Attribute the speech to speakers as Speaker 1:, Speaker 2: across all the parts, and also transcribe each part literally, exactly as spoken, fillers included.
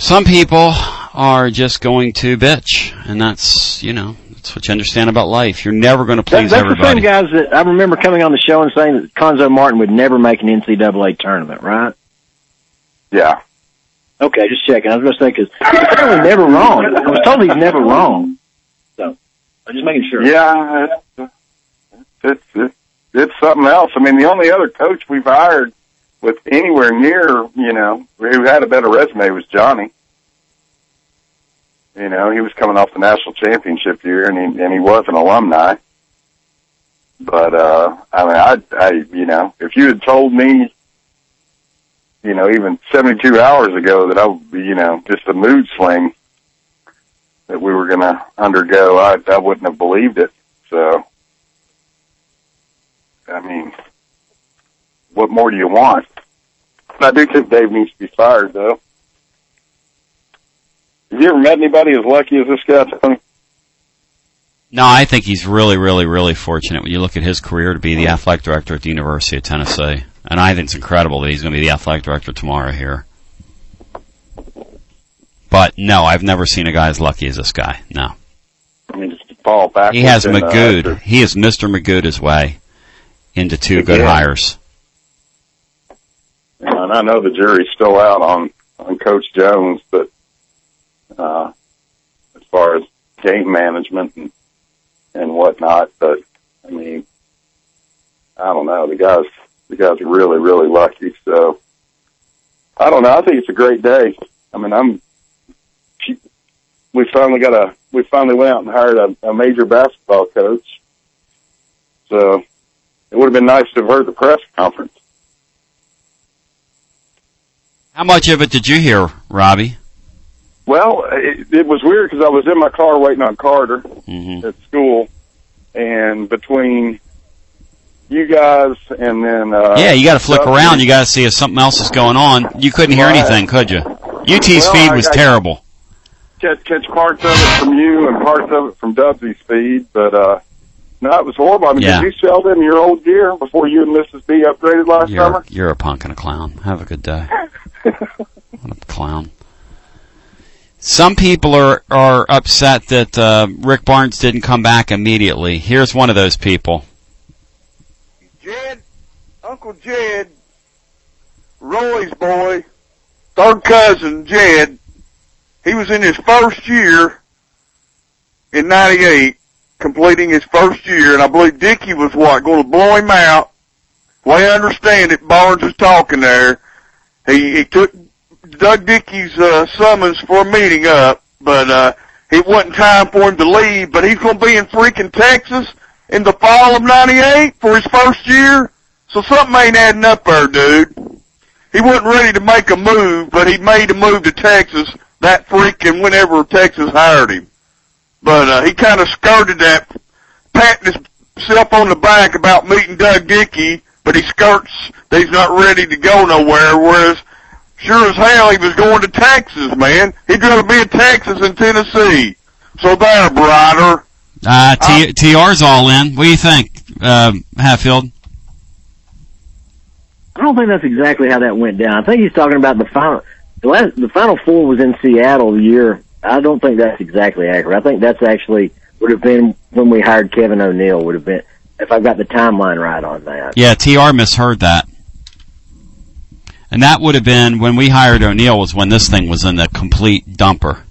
Speaker 1: Some people are just going to bitch, and that's, you know, that's what you understand about life. You're never going to please
Speaker 2: that's, that's
Speaker 1: everybody.
Speaker 2: That's the same guys that I remember coming on the show and saying that Conzo Martin would never make an N C double A tournament, right?
Speaker 3: Yeah.
Speaker 2: Okay, just checking. I was going to say, because he's apparently never wrong. I was told he's never wrong. So, I'm just making sure.
Speaker 3: Yeah, it's, it's, it's, it's something else. I mean, the only other coach we've hired with anywhere near, you know, who had a better resume was Johnny. You know, he was coming off the national championship year, and he, and he was an alumni. But, uh, I mean, I, I, you know, if you had told me, you know, even seventy-two hours ago that I would be, you know, just a mood swing that we were going to undergo, I, I wouldn't have believed it. So, I mean, what more do you want? I do think Dave needs to be fired, though. Have you ever met anybody as lucky as this guy, Tony?
Speaker 1: No, I think he's really, really, really fortunate when you look at his career to be the athletic director at the University of Tennessee. And I think it's incredible that he's going to be the athletic director tomorrow here. But, no, I've never seen a guy as lucky as this guy. No.
Speaker 3: I mean, just to fall back.
Speaker 1: He has Magoo. Uh, he is Mister Magoo his way into two Again. good hires.
Speaker 3: And I know the jury's still out on, on Coach Jones, but uh, as far as game management and, and whatnot, but, I mean, I don't know. The guy's The guy's really, really lucky. So, I don't know. I think it's a great day. I mean, I'm, we finally got a, we finally went out and hired a, a major basketball coach. So, it would have been nice to have heard the press conference.
Speaker 1: How much of it did you hear, Robbie?
Speaker 3: Well, it, it was weird because I was in my car waiting on Carter mm-hmm. at school, and between you guys and then uh
Speaker 1: yeah, you got to flick around. You got to see if something else is going on. You couldn't hear anything, could you? U T's well, feed was I, I terrible.
Speaker 3: Catch, catch parts of it from you and parts of it from Dubsy's feed, but uh no, it was horrible. I mean, yeah. Did you sell them your old gear before you and Missus B upgraded last
Speaker 1: you're,
Speaker 3: summer?
Speaker 1: You're a punk and a clown. Have a good day. What a clown. Some people are, are upset that uh, Rick Barnes didn't come back immediately. Here's one of those people.
Speaker 4: Jed, Uncle Jed, Roy's boy, third cousin Jed, he was in his first year in ninety-eight, completing his first year, and I believe Dickie was what, going to blow him out. The way I understand it, Barnes was talking there. He, he took Doug Dickey's uh, summons for a meeting up, but uh, it wasn't time for him to leave, but he's going to be in freaking Texas in the fall of ninety-eight for his first year. So something ain't adding up there, dude. He wasn't ready to make a move, but he made a move to Texas that freaking whenever Texas hired him. But uh, he kind of skirted that, patting himself on the back about meeting Doug Dickey, but he skirts that he's not ready to go nowhere, whereas sure as hell he was going to Texas, man. He's going to be in Texas and Tennessee. So there, Brider.
Speaker 1: Uh, T- T R's all in. What do you think, uh, Hatfield?
Speaker 2: I don't think that's exactly how that went down. I think he's talking about the final, the last, the Final Four was in Seattle the year. I don't think that's exactly accurate. I think that's actually would have been when we hired Kevin O'Neill, would have been, if I've got the timeline right on that.
Speaker 1: Yeah, T R misheard that. And that would have been when we hired O'Neill was when this thing was in the complete dumper.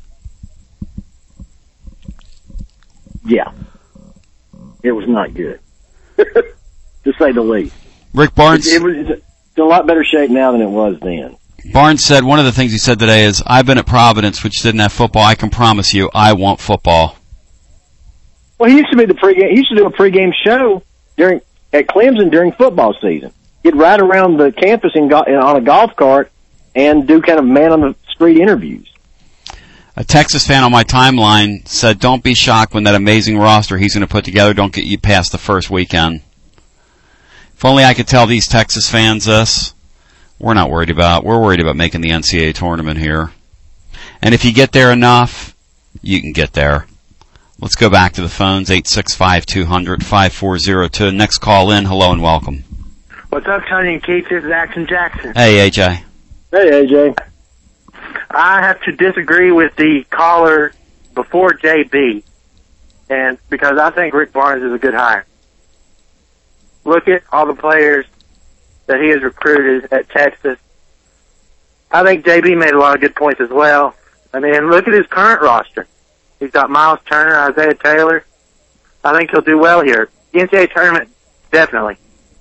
Speaker 2: Yeah. It was not good. To say the least.
Speaker 1: Rick Barnes.
Speaker 2: It, it was it's in a lot better shape now than it was then.
Speaker 1: Barnes said, one of the things he said today is, I've been at Providence, which didn't have football. I can promise you, I want football.
Speaker 2: Well, he used to be the pregame, he used to do a pregame show during, at Clemson during football season. He'd ride around the campus in, on a golf cart and do kind of man on the street interviews.
Speaker 1: A Texas fan on my timeline said, don't be shocked when that amazing roster he's going to put together don't get you past the first weekend. If only I could tell these Texas fans this. We're not worried about, we're worried about making the N C double A tournament here. And if you get there enough, you can get there. Let's go back to the phones, eight six five, two hundred, five four zero two. Next call in, hello and welcome.
Speaker 5: What's up, Tony and Keith? This is Action Jackson.
Speaker 1: Hey, A J.
Speaker 2: Hey, A J.
Speaker 5: I have to disagree with the caller before J B, and because I think Rick Barnes is a good hire. Look at all the players that he has recruited at Texas. I think J B made a lot of good points as well. I mean, look at his current roster. He's got Miles Turner, Isaiah Taylor. I think he'll do well here. The N C double A tournament, definitely.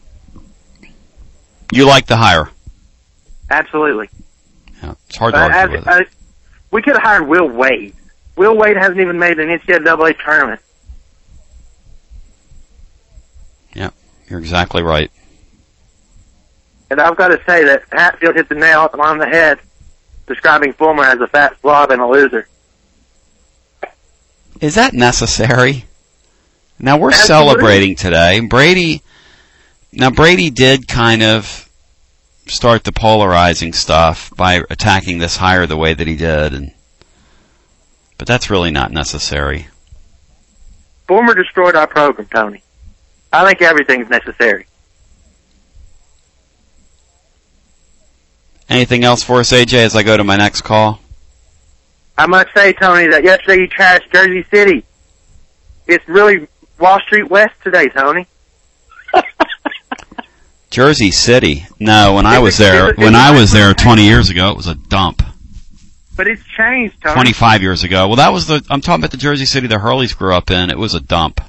Speaker 1: You like the hire?
Speaker 5: Absolutely.
Speaker 1: Yeah, it's hard to
Speaker 5: Uh,
Speaker 1: argue
Speaker 5: as,
Speaker 1: with it.
Speaker 5: uh, we could have hired Will Wade. Will Wade hasn't even made an N C double A tournament.
Speaker 1: Yeah, you're exactly right.
Speaker 5: And I've got to say that Hatfield hit the nail on the head describing Fulmer as a fat slob and a loser.
Speaker 1: Is that necessary? Now we're
Speaker 5: Absolutely.
Speaker 1: celebrating today. Brady, now Brady did kind of start the polarizing stuff by attacking this hire the way that he did, and but that's really not necessary.
Speaker 5: Fulmer destroyed our program, Tony. I think everything's necessary.
Speaker 1: Anything else for us, A J, as I go to my next call?
Speaker 5: I must say, Tony, that yesterday you trashed Jersey City. It's really Wall Street West today, Tony.
Speaker 1: Jersey City. No, when I
Speaker 5: Is
Speaker 1: was
Speaker 5: it-
Speaker 1: there,
Speaker 5: is it-
Speaker 1: when
Speaker 5: is
Speaker 1: I
Speaker 5: it-
Speaker 1: was there twenty years ago, it was a dump.
Speaker 5: But it's changed, Tony.
Speaker 1: twenty-five years ago. Well, that was the, I'm talking about the Jersey City the Hurleys grew up in. It was a dump.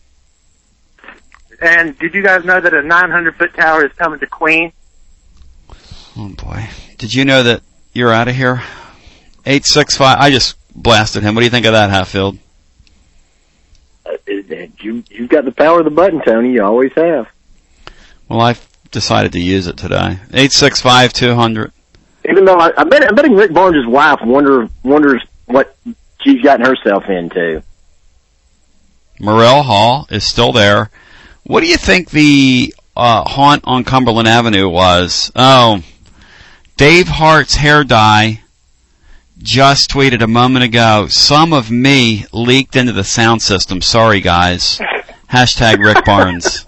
Speaker 5: And did you guys know that a nine hundred foot tower is coming to Queen?
Speaker 1: Oh boy. Did you know that you're out of here? eight six five, I just blasted him. What do you think of that, Hatfield?
Speaker 2: Uh, you, you've got the power of the button, Tony. You always have.
Speaker 1: Well, I've decided to use it today. eight six five, two hundred.
Speaker 2: Even though I, I bet, I'm betting Rick Barnes' wife wonder, wonders what she's gotten herself into.
Speaker 1: Morrell Hall is still there. What do you think the uh, haunt on Cumberland Avenue was? Oh, Dave Hart's hair dye just tweeted a moment ago, some of me leaked into the sound system. Sorry, guys. Hashtag Rick Barnes.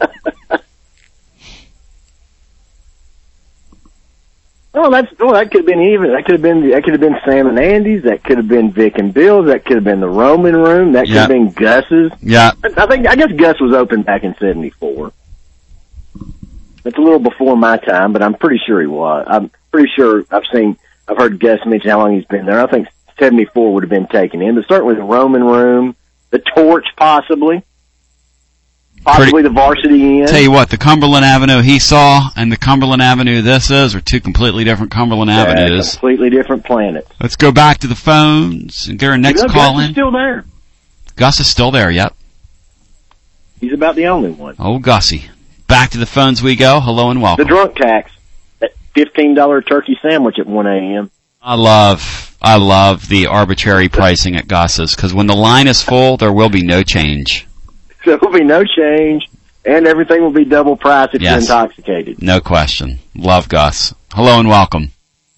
Speaker 2: Oh, that's oh, that could have been even. That could have been that could have been Sam and Andy's. That could have been Vic and Bill's. That could have been the Roman Room. That could
Speaker 1: Yep.
Speaker 2: have been Gus's.
Speaker 1: Yeah.
Speaker 2: I think I guess Gus was open back in seventy-four. It's a little before my time, but I'm pretty sure he was. I'm pretty sure I've seen I've heard Gus mention how long he's been there. I think seventy-four would have been taken in, but certainly the Roman Room, the Torch, possibly. Possibly
Speaker 1: Pretty-
Speaker 2: the Varsity Inn.
Speaker 1: Tell you what, the Cumberland Avenue he saw and the Cumberland Avenue this is are two completely different Cumberland
Speaker 2: Yeah,
Speaker 1: Avenues.
Speaker 2: completely different planets.
Speaker 1: Let's go back to the phones and get our next
Speaker 2: You know,
Speaker 1: call
Speaker 2: Gus is
Speaker 1: in.
Speaker 2: still there.
Speaker 1: Gus is still there, yep.
Speaker 2: He's about the only one.
Speaker 1: Oh, Gussie. Back to the phones we go. Hello and
Speaker 2: The
Speaker 1: welcome.
Speaker 2: drunk tax, that fifteen dollar turkey sandwich at one a.m.
Speaker 1: I love, I love the arbitrary pricing at Gus's, because when the line is full, there will be no change.
Speaker 2: So there will be no change, and everything will be double price if
Speaker 1: Yes.
Speaker 2: you're intoxicated.
Speaker 1: No question. Love Gus. Hello and welcome.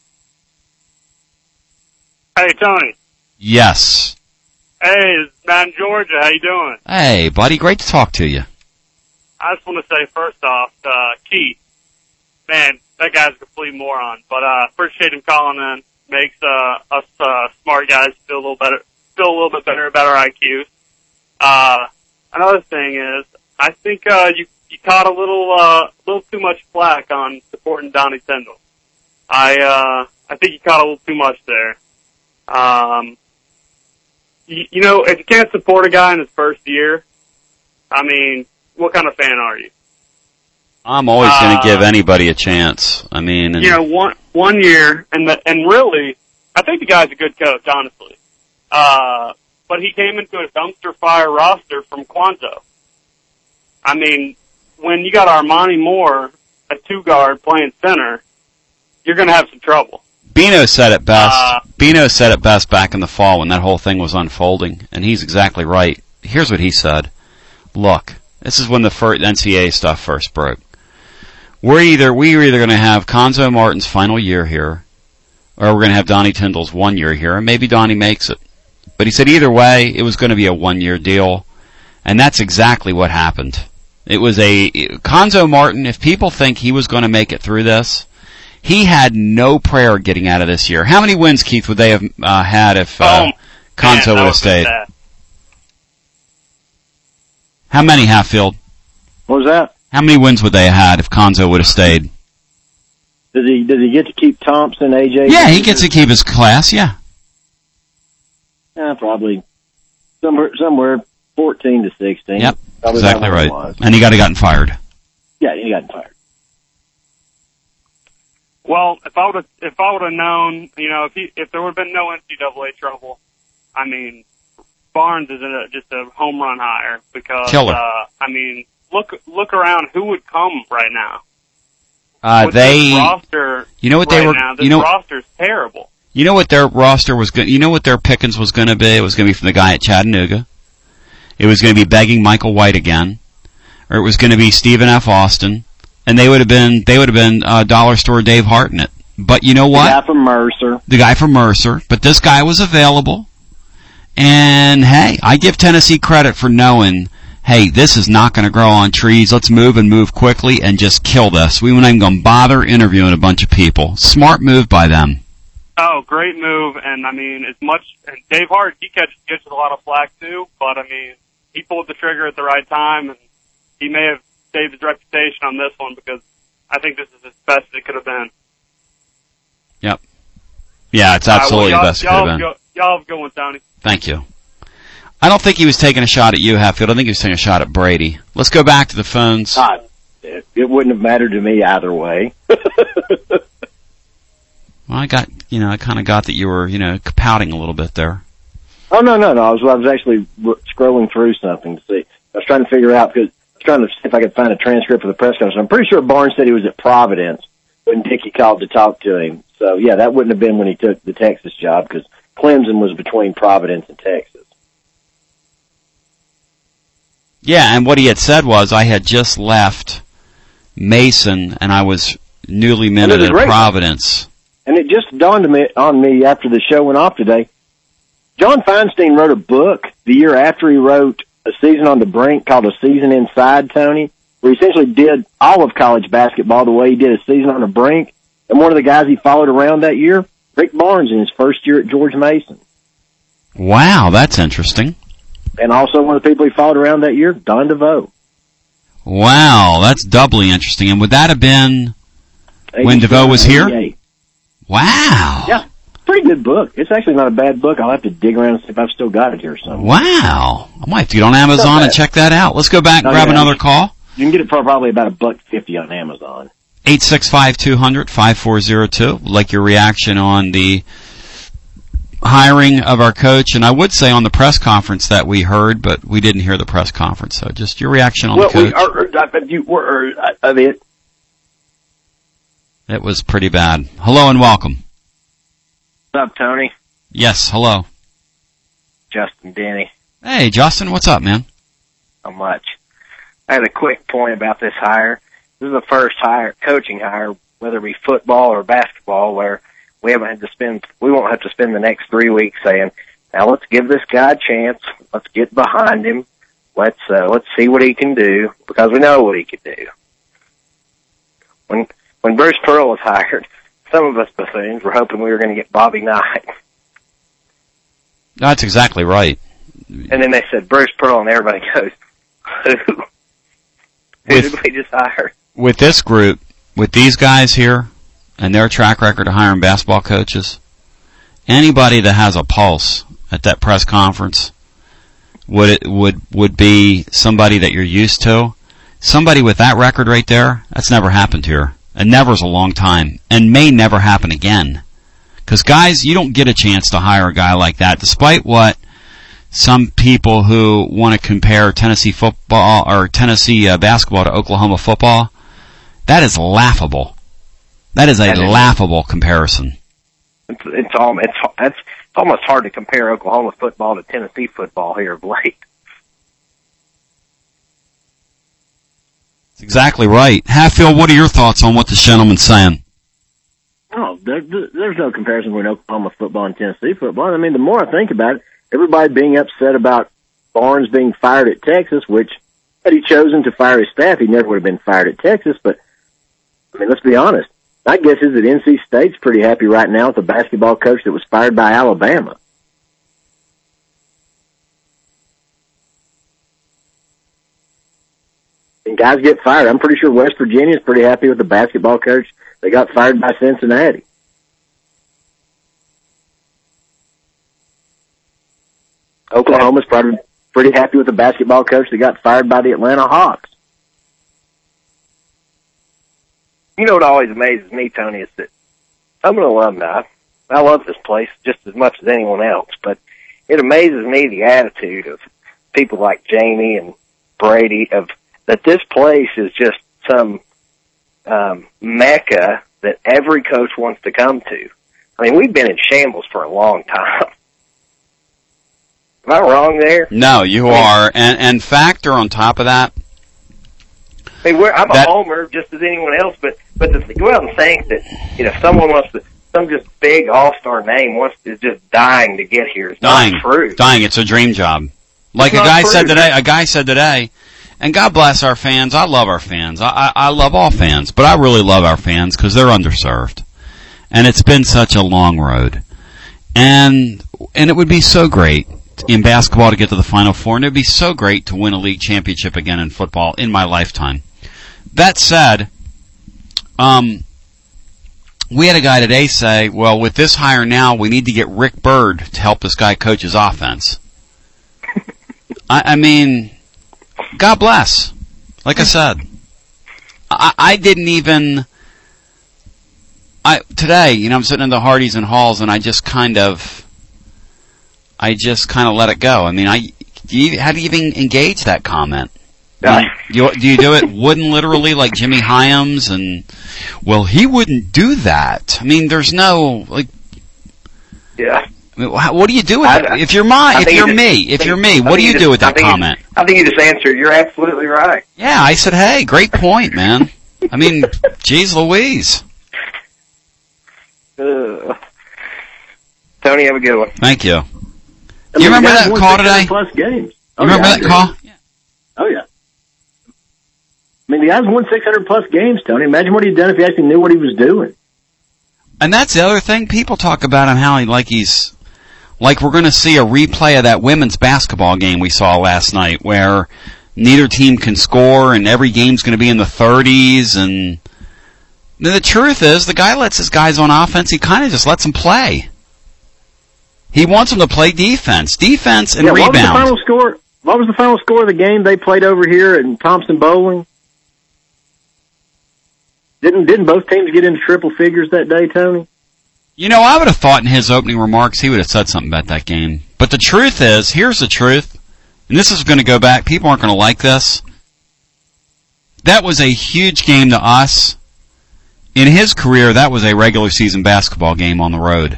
Speaker 6: Hey, Tony.
Speaker 1: Yes.
Speaker 6: Hey, it's Matt in Georgia. How you doing?
Speaker 1: Hey, buddy. Great to talk to you.
Speaker 6: I just want to say, first off, uh, Keith, man, that guy's a complete moron. But uh, appreciate him calling in. Makes uh, us uh, smart guys feel a little better, feel a little bit better about our I Qs. Uh, another thing is, I think uh, you you caught a little uh, little too much flack on supporting Donnie Tyndall. I uh, I think you caught a little too much there. Um, you, you know, if you can't support a guy in his first year, I mean, what kind of fan are you?
Speaker 1: I'm always going to
Speaker 6: Uh,
Speaker 1: give anybody a chance. I mean, and
Speaker 6: You know, one one year, and the, and really, I think the guy's a good coach, honestly. Uh, but he came into a dumpster fire roster from Quanto. I mean, when you got Armani Moore, a two guard playing center, you're going to have some trouble.
Speaker 1: Bino said it best.
Speaker 6: Uh,
Speaker 1: Bino said it best back in the fall when that whole thing was unfolding, and he's exactly right. Here's what he said. Look, this is when the first N C A A stuff first broke. We're either, we're either going to have Konzo Martin's final year here, or we're going to have Donnie Tyndall's one year here, and maybe Donnie makes it. But he said either way, it was going to be a one year deal, and that's exactly what happened. It was a, Konzo Martin, if people think he was going to make it through this, He had no prayer getting out of this year. How many wins, Keith, would they have uh, had if uh,
Speaker 6: Oh,
Speaker 1: Konzo
Speaker 6: man,
Speaker 1: would
Speaker 6: that
Speaker 1: have
Speaker 6: was
Speaker 1: stayed?
Speaker 6: sad.
Speaker 1: How many, Hatfield?
Speaker 2: What was that?
Speaker 1: How many wins would they have had if Konzo would have stayed?
Speaker 2: Does he does he get to keep Thompson, A J?
Speaker 1: Yeah, he gets to keep his class, yeah.
Speaker 2: Yeah, probably somewhere somewhere fourteen to sixteen.
Speaker 1: Yep,
Speaker 2: Probably
Speaker 1: exactly
Speaker 2: about what it
Speaker 1: right.
Speaker 2: was.
Speaker 1: And he got gotten fired.
Speaker 2: Yeah, he got fired.
Speaker 6: Well, if I would have, if I would have known, you know, if he, if there would have been no N C double A trouble, I mean, Barnes is a, just a home run hire because,
Speaker 1: Killer.
Speaker 6: uh, I mean, look, look around who would come right now.
Speaker 1: Uh,
Speaker 6: With
Speaker 1: they,
Speaker 6: this roster
Speaker 1: you know what
Speaker 6: right
Speaker 1: they were,
Speaker 6: now, this
Speaker 1: you know,
Speaker 6: roster's terrible.
Speaker 1: you know what their roster was going, you know what their pickings was going to be? It was going to be from the guy at Chattanooga. It was going to be begging Michael White again, or it was going to be Stephen F. Austin, and they would have been, they would have been, uh, dollar store Dave Hartnett. But you know what?
Speaker 2: The guy from Mercer.
Speaker 1: The guy from Mercer. But this guy was available. And hey, I give Tennessee credit for knowing, hey, this is not going to grow on trees. Let's move and move quickly and just kill this. We weren't even going to bother interviewing a bunch of people. Smart move by them.
Speaker 6: Oh, great move, and I mean, as much, and Dave Hart, he catches, gets a lot of flack too, but I mean, he pulled the trigger at the right time, and he may have saved his reputation on this one because I think this is as best as it could have been.
Speaker 1: Yep. Yeah, it's absolutely
Speaker 6: uh, well,
Speaker 1: the best it could
Speaker 6: y'all,
Speaker 1: have been.
Speaker 6: Go, y'all have a good one, Tony.
Speaker 1: Thank you. I don't think he was taking a shot at you, Hatfield. I think he was taking a shot at Brady. Let's go back to the phones.
Speaker 2: Uh, it, it wouldn't have mattered to me either way.
Speaker 1: Well, I got, you know, I kind of got that you were, you know, pouting a little bit there.
Speaker 2: Oh, no, no, no. I was, I was actually scrolling through something to see. I was trying to figure out, because I was trying to see if I could find a transcript of the press conference. I'm pretty sure Barnes said he was at Providence when Dickey called to talk to him. So, yeah, that wouldn't have been when he took the Texas job, because Clemson was between Providence and Texas.
Speaker 1: Yeah, and what he had said was, I had just left Mason, and I was newly minted
Speaker 2: was
Speaker 1: at
Speaker 2: great.
Speaker 1: Providence.
Speaker 2: And it just dawned on me, on me after the show went off today. John Feinstein wrote a book the year after he wrote A Season on the Brink called A Season Inside, Tony, where he essentially did all of college basketball the way he did A Season on the Brink. And one of the guys he followed around that year, Rick Barnes, in his first year at George Mason.
Speaker 1: Wow, that's interesting.
Speaker 2: And also one of the people he followed around that year, Don DeVoe.
Speaker 1: Wow, that's doubly interesting. And would that have been when DeVoe was here?
Speaker 2: eighty-eight.
Speaker 1: Wow.
Speaker 2: Yeah, pretty good book. It's actually not a bad book. I'll have to dig around and see if I've still got it here somewhere.
Speaker 1: Wow. I might have to get on Amazon and check that out. Let's go back and
Speaker 2: Oh,
Speaker 1: grab
Speaker 2: yeah.
Speaker 1: another call.
Speaker 2: You can get it for probably about a buck fifty on Amazon.
Speaker 1: eight six five, two hundred, five four zero two. Like your reaction on the hiring of our coach, and I would say on the press conference that we heard, but we didn't hear the press conference. So just your reaction on
Speaker 2: Well,
Speaker 1: the coach.
Speaker 2: we are, are, are, you were, uh, of it.
Speaker 1: It was pretty bad. Hello and welcome.
Speaker 5: What's up, Tony?
Speaker 1: Yes, hello.
Speaker 5: Justin Denny.
Speaker 1: Hey, Justin, what's up, man?
Speaker 5: Not much. I had a quick point about this hire. This is the first hire, coaching hire, whether it be football or basketball, where we haven't had to spend, we won't have to spend the next three weeks saying, now let's give this guy a chance. Let's get behind him. Let's, uh, let's see what he can do, because we know what he can do. When, when Bruce Pearl was hired, some of us buffoons were hoping we were going to get Bobby Knight.
Speaker 1: That's exactly right.
Speaker 5: And then they said Bruce Pearl, and everybody goes, who? Who
Speaker 1: With-
Speaker 5: did we just hire?
Speaker 1: With this group, with these guys here, and their track record of hiring basketball coaches, anybody that has a pulse at that press conference would it would would be somebody that you're used to. Somebody with that record right there, that's never happened here. And never's a long time, and may never happen again. Because guys, you don't get a chance to hire a guy like that, despite what some people who want to compare Tennessee football or Tennessee uh, basketball to Oklahoma football. That is laughable. That is a
Speaker 5: That is.
Speaker 1: laughable comparison.
Speaker 5: It's it's, all, it's it's it's almost hard to compare Oklahoma football to Tennessee football here of late.
Speaker 1: That's exactly right. Hatfield, what are your thoughts on what this gentleman's saying?
Speaker 2: Oh, there, there's no comparison between Oklahoma football and Tennessee football. I mean, the more I think about it, everybody being upset about Barnes being fired at Texas, which had he chosen to fire his staff, he never would have been fired at Texas. But I mean, let's be honest. My guess is that N C State's pretty happy right now with the basketball coach that was fired by Alabama. And guys get fired. I'm pretty sure West Virginia's pretty happy with the basketball coach that got fired by Cincinnati. Oklahoma's probably pretty happy with the basketball coach that got fired by the Atlanta Hawks.
Speaker 7: You know what always amazes me, Tony, is that I'm an alumni. I love this place just as much as anyone else, but it amazes me the attitude of people like Jamie and Brady of that this place is just some um, mecca that every coach wants to come to. I mean, we've been in shambles for a long time. Am I wrong there?
Speaker 1: No, you
Speaker 7: I mean,
Speaker 1: are. And, and factor on top of that.
Speaker 7: I mean, we're, I'm
Speaker 1: that,
Speaker 7: a homer just as anyone else, but but to go out and think that, you know, someone wants to, some just big all-star name wants to, is just dying to get here. It's
Speaker 1: dying,
Speaker 7: not true.
Speaker 1: Dying. It's a dream job. Like
Speaker 7: it's
Speaker 1: a guy
Speaker 7: true.
Speaker 1: said today. A guy said today. And God bless our fans. I love our fans. I, I, I love all fans, but I really love our fans because they're underserved. And it's been such a long road. And, and it would be so great in basketball to get to the Final Four, and it would be so great to win a league championship again in football in my lifetime. That said, um, we had a guy today say, well, with this hire now, we need to get Rick Byrd to help this guy coach his offense. I, I mean... God bless. Like I said, I, I didn't even, I, today, you know, I'm sitting in the Hardee's and Halls and I just kind of, I just kind of let it go. I mean, I, do you, how do you even engage that comment?
Speaker 7: Uh,
Speaker 1: do, you, do you do it wooden literally like Jimmy Hyams and, well, he wouldn't do that. I mean, there's no, like,
Speaker 7: yeah.
Speaker 1: I mean, what do you do with
Speaker 7: I,
Speaker 1: that? If you're my, if you're
Speaker 7: just,
Speaker 1: me, if
Speaker 7: think,
Speaker 1: you're me, what do you
Speaker 7: you
Speaker 1: do
Speaker 7: just,
Speaker 1: with that
Speaker 7: I
Speaker 1: comment?
Speaker 7: You, I think you just answered. You're absolutely right.
Speaker 1: Yeah, I said, hey, great point, man. I mean, geez Louise.
Speaker 7: Uh, Tony, have a good one.
Speaker 1: Thank you.
Speaker 2: I
Speaker 1: Do
Speaker 2: mean,
Speaker 1: you remember that
Speaker 2: won
Speaker 1: call
Speaker 2: six hundred
Speaker 1: today?
Speaker 2: Plus games. Oh,
Speaker 1: You remember
Speaker 2: yeah,
Speaker 1: that call? Yeah.
Speaker 2: Oh yeah. I mean, the guys won six hundred plus games, Tony. Imagine what he'd done if he actually knew what he was doing.
Speaker 1: And that's the other thing. People talk about him how he, like he's, like we're going to see a replay of that women's basketball game we saw last night where neither team can score and every game's going to be in the thirties. And the truth is, the guy lets his guys on offense. He kind of just lets them play. He wants them to play defense. Defense and
Speaker 2: yeah,
Speaker 1: rebound.
Speaker 2: What was the final score? What was the final score of the game they played over here in Thompson Bowling? Didn't didn't both teams get into triple figures that day, Tony?
Speaker 1: You know, I would have thought in his opening remarks he would have said something about that game. But the truth is, here's the truth, and this is going to go back. People aren't going to like this. That was a huge game to us. In his career, that was a regular season basketball game on the road.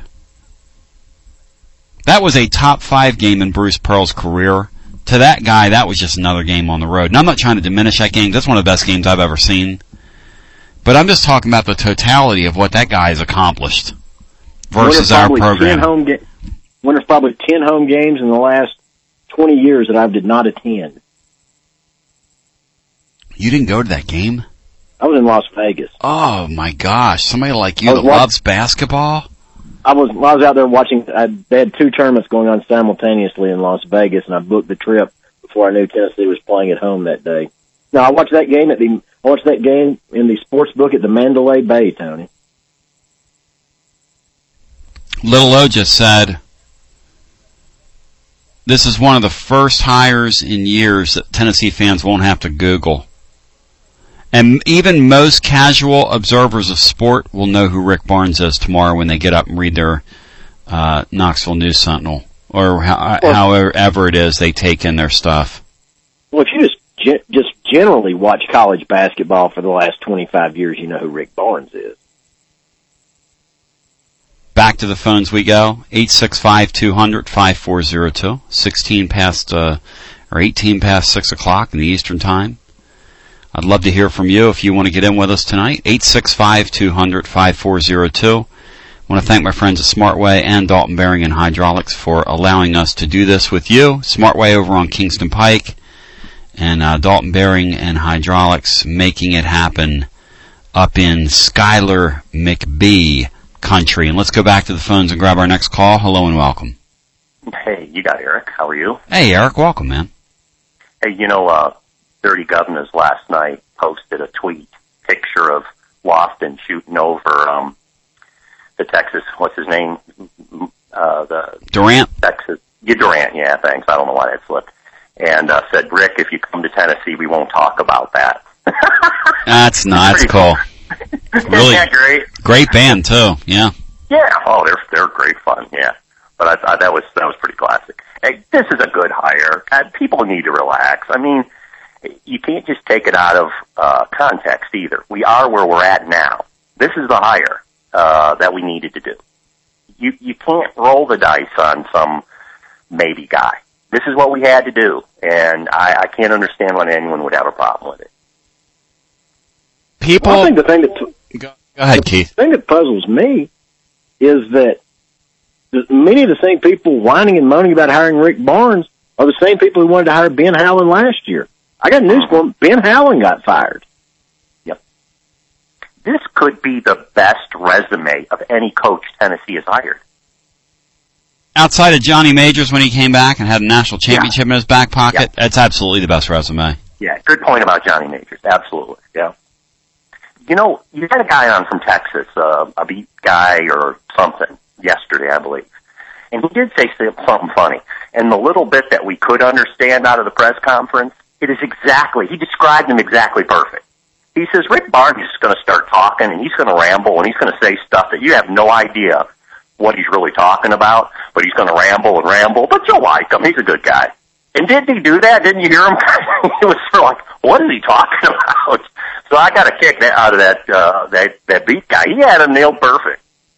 Speaker 1: That was a top five game in Bruce Pearl's career. To that guy, that was just another game on the road. And I'm not trying to diminish that game. That's one of the best games I've ever seen. But I'm just talking about the totality of what that guy has accomplished versus our program.
Speaker 2: ten home ga- when there's probably ten home games in the last twenty years that I did not attend.
Speaker 1: You didn't go to that game?
Speaker 2: I was in Las Vegas.
Speaker 1: Oh my gosh! Somebody like you
Speaker 2: I
Speaker 1: that
Speaker 2: was watch-
Speaker 1: loves basketball.
Speaker 2: I was I was out there watching. I, they had two tournaments going on simultaneously in Las Vegas, and I booked the trip before I knew Tennessee was playing at home that day. Now I watched that game at the I watched that game in the sports book at the Mandalay Bay, Tony.
Speaker 1: Little O just said, this is one of the first hires in years that Tennessee fans won't have to Google. And even most casual observers of sport will know who Rick Barnes is tomorrow when they get up and read their uh, Knoxville News Sentinel, or how,
Speaker 2: well,
Speaker 1: however it is they take in their stuff.
Speaker 2: Well, if you just ge- just generally watch college basketball for the last twenty-five years, you know who Rick Barnes is.
Speaker 1: Back to the phones we go. eight six five, two hundred, five four zero two. sixteen past, uh, or eighteen past six o'clock in the Eastern Time. I'd love to hear from you if you want to get in with us tonight. eight six five, two hundred, five four zero two. I want to thank my friends at Smartway and Dalton Bearing and Hydraulics for allowing us to do this with you. Smartway over on Kingston Pike and uh, Dalton Bearing and Hydraulics making it happen up in Schuyler McBee country. And let's go back to the phones and grab our next call. Hello and welcome.
Speaker 8: Hey, you got Eric. How are you?
Speaker 1: Hey, Eric. Welcome, man.
Speaker 8: Hey, you know, uh, Dirty Governors last night posted a tweet, picture of Lofton shooting over um, the Texas, what's his name? Uh, the
Speaker 1: Durant.
Speaker 8: Texas. Yeah, Durant, yeah, thanks. I don't know why that slipped. And uh, said, Rick, if you come to Tennessee, we won't talk about that.
Speaker 1: That's not that's cool. Really,
Speaker 8: Isn't that great?
Speaker 1: Great band too. Yeah.
Speaker 8: Yeah. Oh, they're they're great fun. Yeah. But I thought that was that was pretty classic. Hey, this is a good hire. Uh, people need to relax. I mean, you can't just take it out of uh, context either. We are where we're at now. This is the hire uh, that we needed to do. You you can't roll the dice on some maybe guy. This is what we had to do, and I, I can't understand why anyone would have a problem with it.
Speaker 1: People,
Speaker 2: well, I think the thing that t-
Speaker 1: go, go ahead, Keith.
Speaker 2: The thing that puzzles me is that many of the same people whining and moaning about hiring Rick Barnes are the same people who wanted to hire Ben Howland last year. I got news for him. Ben Howland got fired.
Speaker 8: Yep. This could be the best resume of any coach Tennessee has hired.
Speaker 1: Outside of Johnny Majors when he came back and had a national championship
Speaker 8: yeah.
Speaker 1: in his back pocket,
Speaker 8: yeah.
Speaker 1: that's absolutely the best resume.
Speaker 8: Yeah, good point about Johnny Majors. Absolutely, yeah. You know, you had a guy on from Texas, uh, a beat guy or something, yesterday, I believe. And he did say something funny. And the little bit that we could understand out of the press conference, it is exactly, he described him exactly perfect. He says, Rick Barnes is going to start talking, and he's going to ramble, and he's going to say stuff that you have no idea what he's really talking about, but he's going to ramble and ramble, but you'll like him. He's a good guy. And didn't he do that? Didn't you hear him? It was sort of like, what is he talking about? So I got a kick out of that, uh, that, that beat guy. He had him nailed perfect.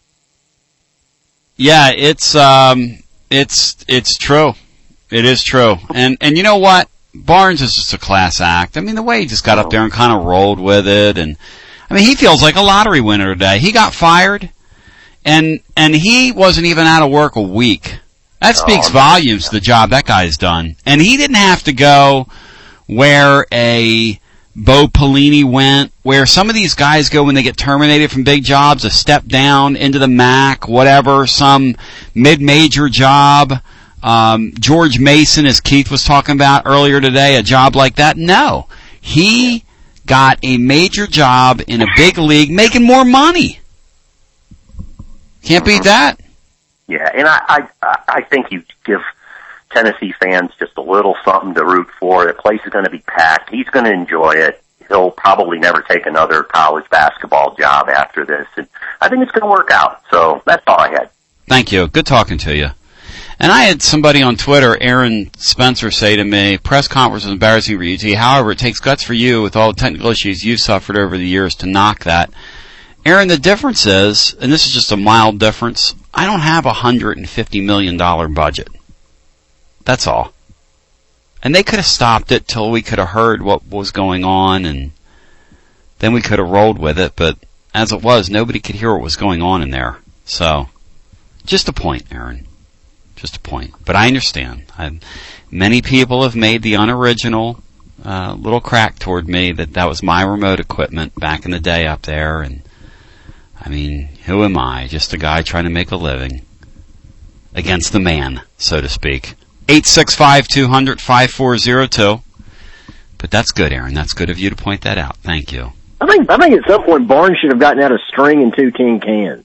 Speaker 1: Yeah, it's, um, it's, it's true. It is true. And, and you know what? Barnes is just a class act. I mean, the way he just got up there and kind of rolled with it, and, I mean, he feels like a lottery winner today. He got fired, and, and he wasn't even out of work a week. That speaks oh, volumes to the job that guy's done. And he didn't have to go where a Bo Pelini went, where some of these guys go when they get terminated from big jobs, a step down into the M A C, whatever, some mid-major job. Um, George Mason, as Keith was talking about earlier today, a job like that. No. He got a major job in a big league making more money. Can't beat that.
Speaker 8: Yeah, and I, I, I think you give Tennessee fans just a little something to root for. The place is going to be packed. He's going to enjoy it. He'll probably never take another college basketball job after this. And I think it's going to work out. So that's all I had.
Speaker 1: Thank you. Good talking to you. And I had somebody on Twitter, Aaron Spencer, say to me, press conference is embarrassing for U T. However, it takes guts for you with all the technical issues you've suffered over the years to knock that. Aaron, the difference is, and this is just a mild difference, I don't have a one hundred fifty million dollars budget. That's all. And they could have stopped it till we could have heard what was going on, and then we could have rolled with it, but as it was, nobody could hear what was going on in there. So, just a point, Aaron. Just a point. But I understand. I, many people have made the unoriginal uh, little crack toward me that that was my remote equipment back in the day up there, and I mean, who am I? Just a guy trying to make a living against the man, so to speak. eight six five, two hundred, five four zero two. But that's good, Aaron. That's good of you to point that out. Thank you.
Speaker 2: I think I think at some point Barnes should have gotten out a string and two tin cans.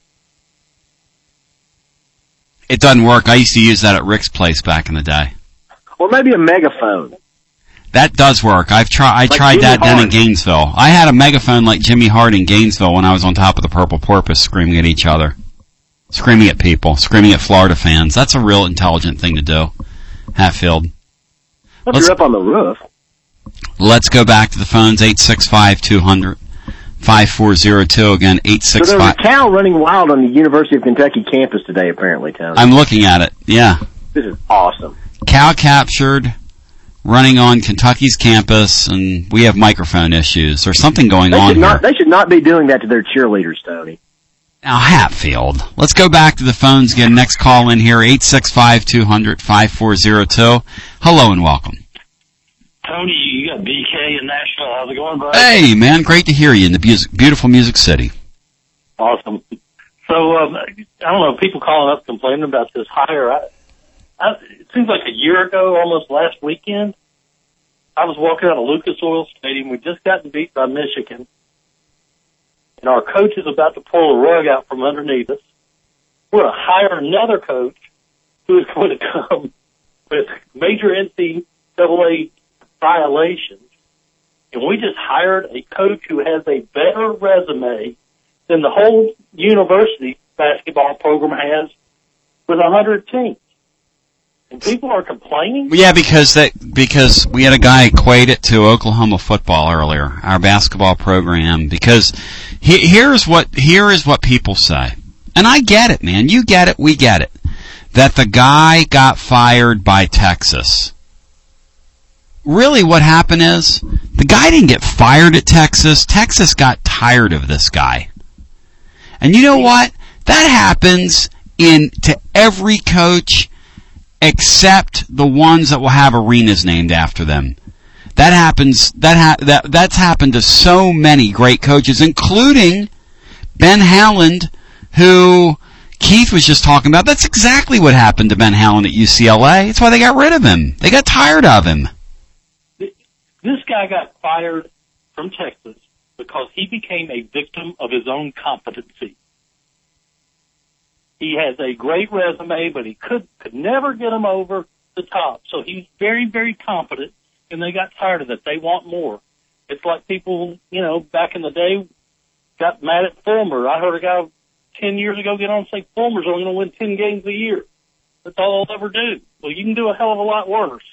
Speaker 1: It doesn't work. I used to use that at Rick's place back in the day.
Speaker 2: Or maybe a megaphone.
Speaker 1: That does work. I've tried. I
Speaker 2: like
Speaker 1: tried
Speaker 2: Jimmy
Speaker 1: that
Speaker 2: Hart.
Speaker 1: down in Gainesville. I had a megaphone like Jimmy Hart in Gainesville when I was on top of the Purple Porpoise, screaming at each other, screaming at people, screaming at Florida fans. That's a real intelligent thing to do. Hatfield.
Speaker 2: If you're up on the roof.
Speaker 1: Let's go back to the phones. Eight six five two hundred five four zero two again. Eight six five.
Speaker 2: So there's a cow running wild on the University of Kentucky campus today, apparently, Tony.
Speaker 1: I'm looking at it. Yeah.
Speaker 2: This is awesome.
Speaker 1: Cow captured, running on Kentucky's campus, and we have microphone issues. There's something going
Speaker 2: they
Speaker 1: on
Speaker 2: should
Speaker 1: here.
Speaker 2: Not, they should not be doing that to their cheerleaders, Tony.
Speaker 1: Now, Hatfield. Let's go back to the phones again. Next call in here, eight six five two hundred five four zero two. Hello and welcome.
Speaker 9: Tony, you got B K Ray in Nashville. How's it going, bud?
Speaker 1: Hey, man, great to hear you in the music, beautiful Music City.
Speaker 9: Awesome. So, um, I don't know, people calling up complaining about this hire. I, I, it seems like a year ago, almost last weekend, I was walking out of Lucas Oil Stadium. We'd just gotten beat by Michigan. And our coach is about to pull a rug out from underneath us. We're going to hire another coach who is going to come with major N C double A violations. And we just hired a coach who has a better resume than the whole university basketball program has with a hundred teams. And people are complaining?
Speaker 1: Yeah, because that because we had a guy equate it to Oklahoma football earlier, our basketball program. Because he, here's what here is what people say, and I get it, man. You get it, we get it. That the guy got fired by Texas. Really, what happened is the guy didn't get fired at Texas. Texas got tired of this guy, and you know what? That happens in to every coach. Except the ones that will have arenas named after them. That happens, that ha- that that's happened to so many great coaches, including Ben Howland, who Keith was just talking about. That's exactly what happened to Ben Howland at U C L A. That's why they got rid of him. They got tired of him.
Speaker 9: This guy got fired from Texas because he became a victim of his own competency. He has a great resume, but he could could never get him over the top. So he's very, very competent, and they got tired of it. They want more. It's like people, you know, back in the day got mad at Fulmer. I heard a guy ten years ago get on and say Fulmer's only going to win ten games a year. That's all he'll ever do. Well, you can do a hell of a lot worse.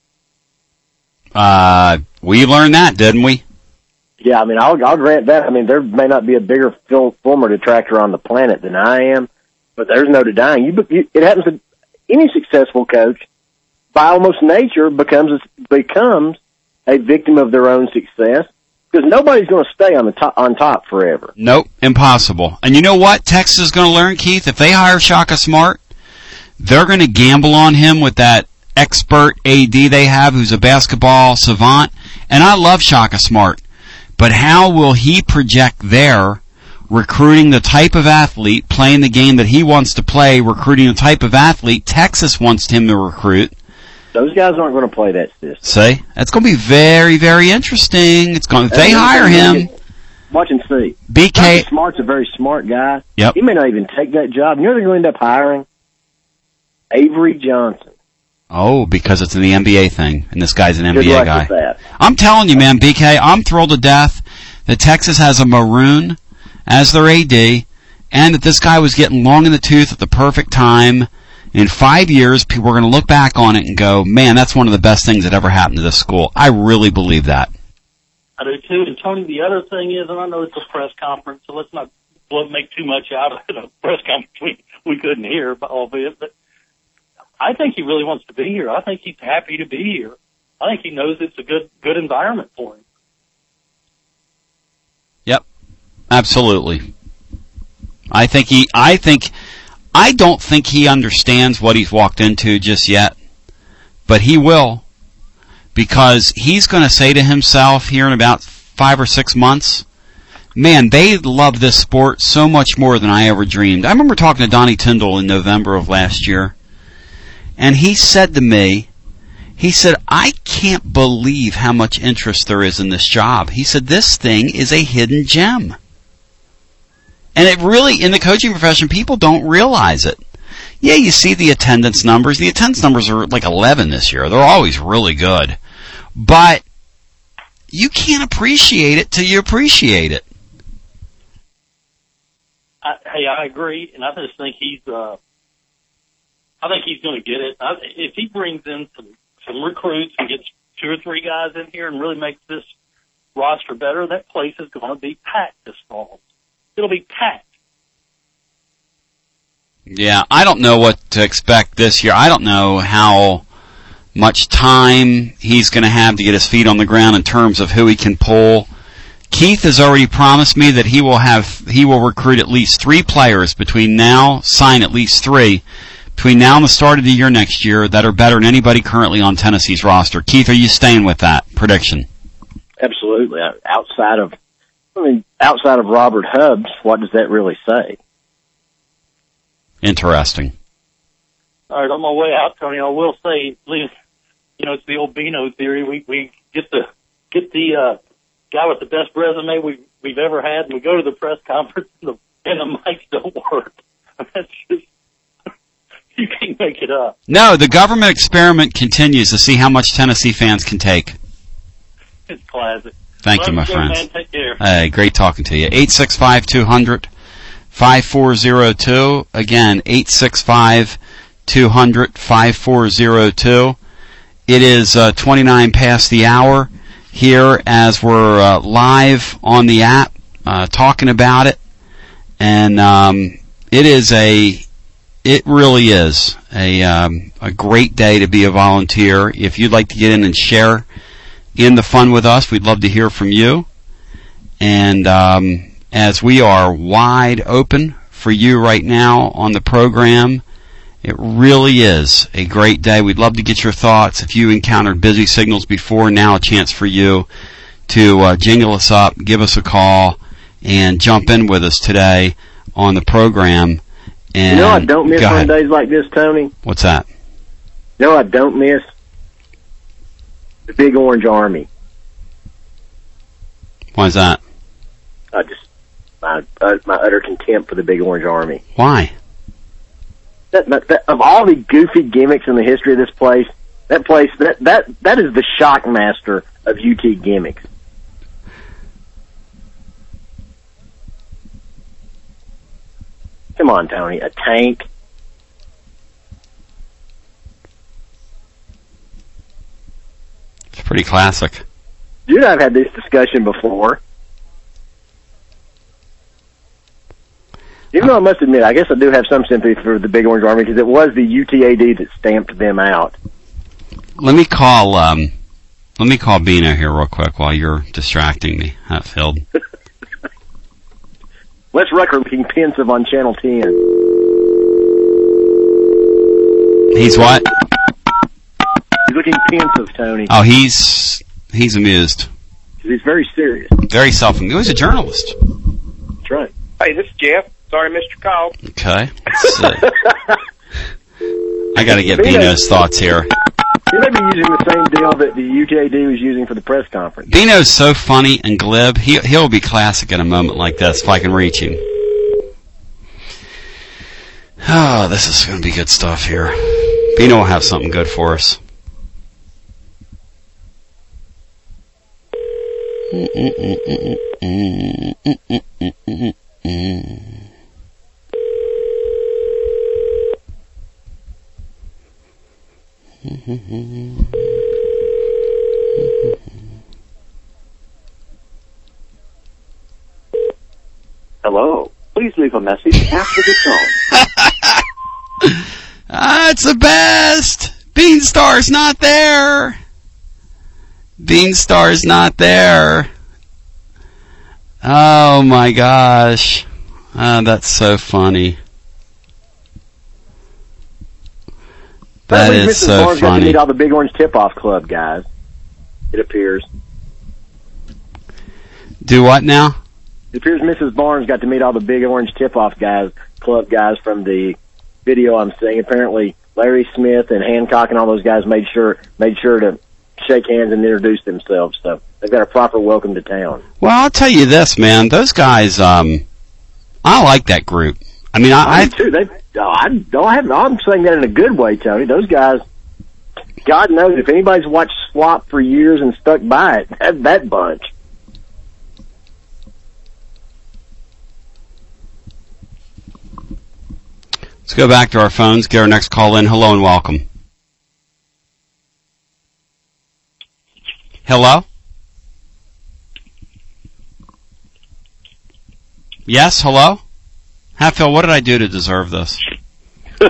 Speaker 1: Uh, we learned that, didn't we?
Speaker 2: Yeah, I mean, I'll, I'll grant that. I mean, there may not be a bigger Phil Fulmer detractor on the planet than I am. But there's no denying. You, you, it happens to any successful coach, by almost nature, becomes becomes a victim of their own success because nobody's going to stay on the top on top forever.
Speaker 1: Nope, impossible. And you know what? Texas is going to learn, Keith. If they hire Shaka Smart, they're going to gamble on him with that expert A D they have, who's a basketball savant. And I love Shaka Smart, but how will he project there? Recruiting the type of athlete, playing the game that he wants to play, recruiting the type of athlete Texas wants him to recruit.
Speaker 2: Those guys aren't going to play that system.
Speaker 1: See? That's going to be very, very interesting. It's going. If they hire him,
Speaker 2: watch and see.
Speaker 1: B K
Speaker 2: Doctor Smart's a very smart guy.
Speaker 1: Yep.
Speaker 2: He may not even take that job. You know they're going to end up hiring Avery Johnson.
Speaker 1: Oh, because it's in the N B A thing, and this guy's an N B A
Speaker 2: Good luck
Speaker 1: guy.
Speaker 2: with that.
Speaker 1: I'm telling you, man, B K, I'm thrilled to death that Texas has a maroon as their A D, and that this guy was getting long in the tooth at the perfect time. In five years, people are going to look back on it and go, man, that's one of the best things that ever happened to this school. I really believe that.
Speaker 9: I do too. And Tony, the other thing is, and I know it's a press conference, so let's not make too much out of it. A press conference we, we couldn't hear, albeit, but I think he really wants to be here. I think he's happy to be here. I think he knows it's a good good environment for him.
Speaker 1: Yep. Absolutely. I think he, I think, I don't think he understands what he's walked into just yet, but he will, because he's going to say to himself here in about five or six months, man, they love this sport so much more than I ever dreamed. I remember talking to Donnie Tyndall in November of last year, and he said to me, he said, I can't believe how much interest there is in this job. He said, this thing is a hidden gem. And it really, in the coaching profession, people don't realize it. Yeah, you see the attendance numbers. The attendance numbers are like eleven this year. They're always really good. But you can't appreciate it till you appreciate it.
Speaker 9: I, hey, I agree, and I just think he's, uh, I think he's going to get it. I, if he brings in some, some recruits and gets two or three guys in here and really makes this roster better, that place is going to be packed this fall. It'll be packed.
Speaker 1: Yeah, I don't know what to expect this year. I don't know how much time he's going to have to get his feet on the ground in terms of who he can pull. Keith has already promised me that he will have he will recruit at least three players between now, sign at least three, between now and the start of the year next year that are better than anybody currently on Tennessee's roster. Keith, are you staying with that prediction?
Speaker 7: Absolutely. Outside of, I mean, outside of Robert Hubbs, what does that really say?
Speaker 1: Interesting.
Speaker 9: All right, on my way out, Tony, I will say, you know, it's the old Bino theory. We we get the get the uh, guy with the best resume we we've ever had, and we go to the press conference, and the, and the mics don't work. That's just, you can't make it up.
Speaker 1: No, the government experiment continues to see how much Tennessee fans can take.
Speaker 9: It's classic.
Speaker 1: Thank
Speaker 9: Love
Speaker 1: you, my
Speaker 9: you,
Speaker 1: friends.
Speaker 9: man. Take care.
Speaker 1: Hey, great talking to you. eight six five, two hundred, five four zero two. Again, eight six five, two hundred, five four zero two. It is uh, twenty-nine past the hour here as we're uh, live on the app uh, talking about it. And um, it is a, it really is a um, a great day to be a volunteer. If you'd like to get in and share in the fun with us, we'd love to hear from you. And um, as we are wide open for you right now on the program, it really is a great day. We'd love to get your thoughts. If you encountered busy signals before, now a chance for you to uh, jingle us up, give us a call, and jump in with us today on the program. And
Speaker 2: you know I don't miss
Speaker 1: go
Speaker 2: on
Speaker 1: ahead.
Speaker 2: days like this, Tony?
Speaker 1: What's that?
Speaker 2: You know I don't miss? The Big Orange Army.
Speaker 1: Why is that?
Speaker 2: I just, my, uh, my utter contempt for the Big Orange Army.
Speaker 1: Why?
Speaker 2: That, that, that, of all the goofy gimmicks in the history of this place, that place, that, that, that is the shock master of U T gimmicks. Come on, Tony, a tank.
Speaker 1: It's pretty classic.
Speaker 2: You and I have had this discussion before. Even though I must admit, I guess I do have some sympathy for the Big Orange Army because it was the U T A D that stamped them out.
Speaker 1: Let me call, um, let me call Bino here real quick while you're distracting me, Hatfield.
Speaker 2: Les Rucker looking pensive on Channel ten.
Speaker 1: He's what?
Speaker 2: He's looking pensive, Tony.
Speaker 1: Oh, he's, he's amused.
Speaker 2: He's very serious.
Speaker 1: Very self-amused. He's a journalist.
Speaker 2: That's right.
Speaker 10: Hey, this is Jeff. Sorry I missed your call.
Speaker 1: Okay. So, I gotta get Bino's thoughts here.
Speaker 2: He may be using the same deal that the U T A D was using for the press conference.
Speaker 1: Bino's so funny and glib. He, he'll be classic in a moment like this if I can reach him. Oh, this is going to be good stuff here. Bino will have something good for us.
Speaker 11: Hello. Please leave a message after the tone.
Speaker 1: Ah, it's the best! Beanstar's not there! Beanstar's not there. Oh my gosh. Oh, that's so funny. That is
Speaker 2: Missus
Speaker 1: so
Speaker 2: Barnes got to
Speaker 1: funny.
Speaker 2: meet all the Big Orange Tip-Off Club guys, it appears.
Speaker 1: Do what now?
Speaker 2: It appears Missus Barnes got to meet all the Big Orange Tip-Off guys, club guys from the video I'm seeing. Apparently Larry Smith and Hancock and all those guys made sure made sure to shake hands and introduce themselves. So they've got a proper welcome to town.
Speaker 1: Well, I'll tell you this, man. Those guys, um, I like that group. I mean, I,
Speaker 2: I
Speaker 1: I
Speaker 2: do too. They, oh, I don't have. I'm saying that in a good way, Tony. Those guys, God knows, if anybody's watched Swap for years and stuck by it, that, that bunch.
Speaker 1: Let's go back to our phones, get our next call in. Hello and welcome. Hello? Yes, hello? Hatfield, what did I do to deserve this?
Speaker 2: I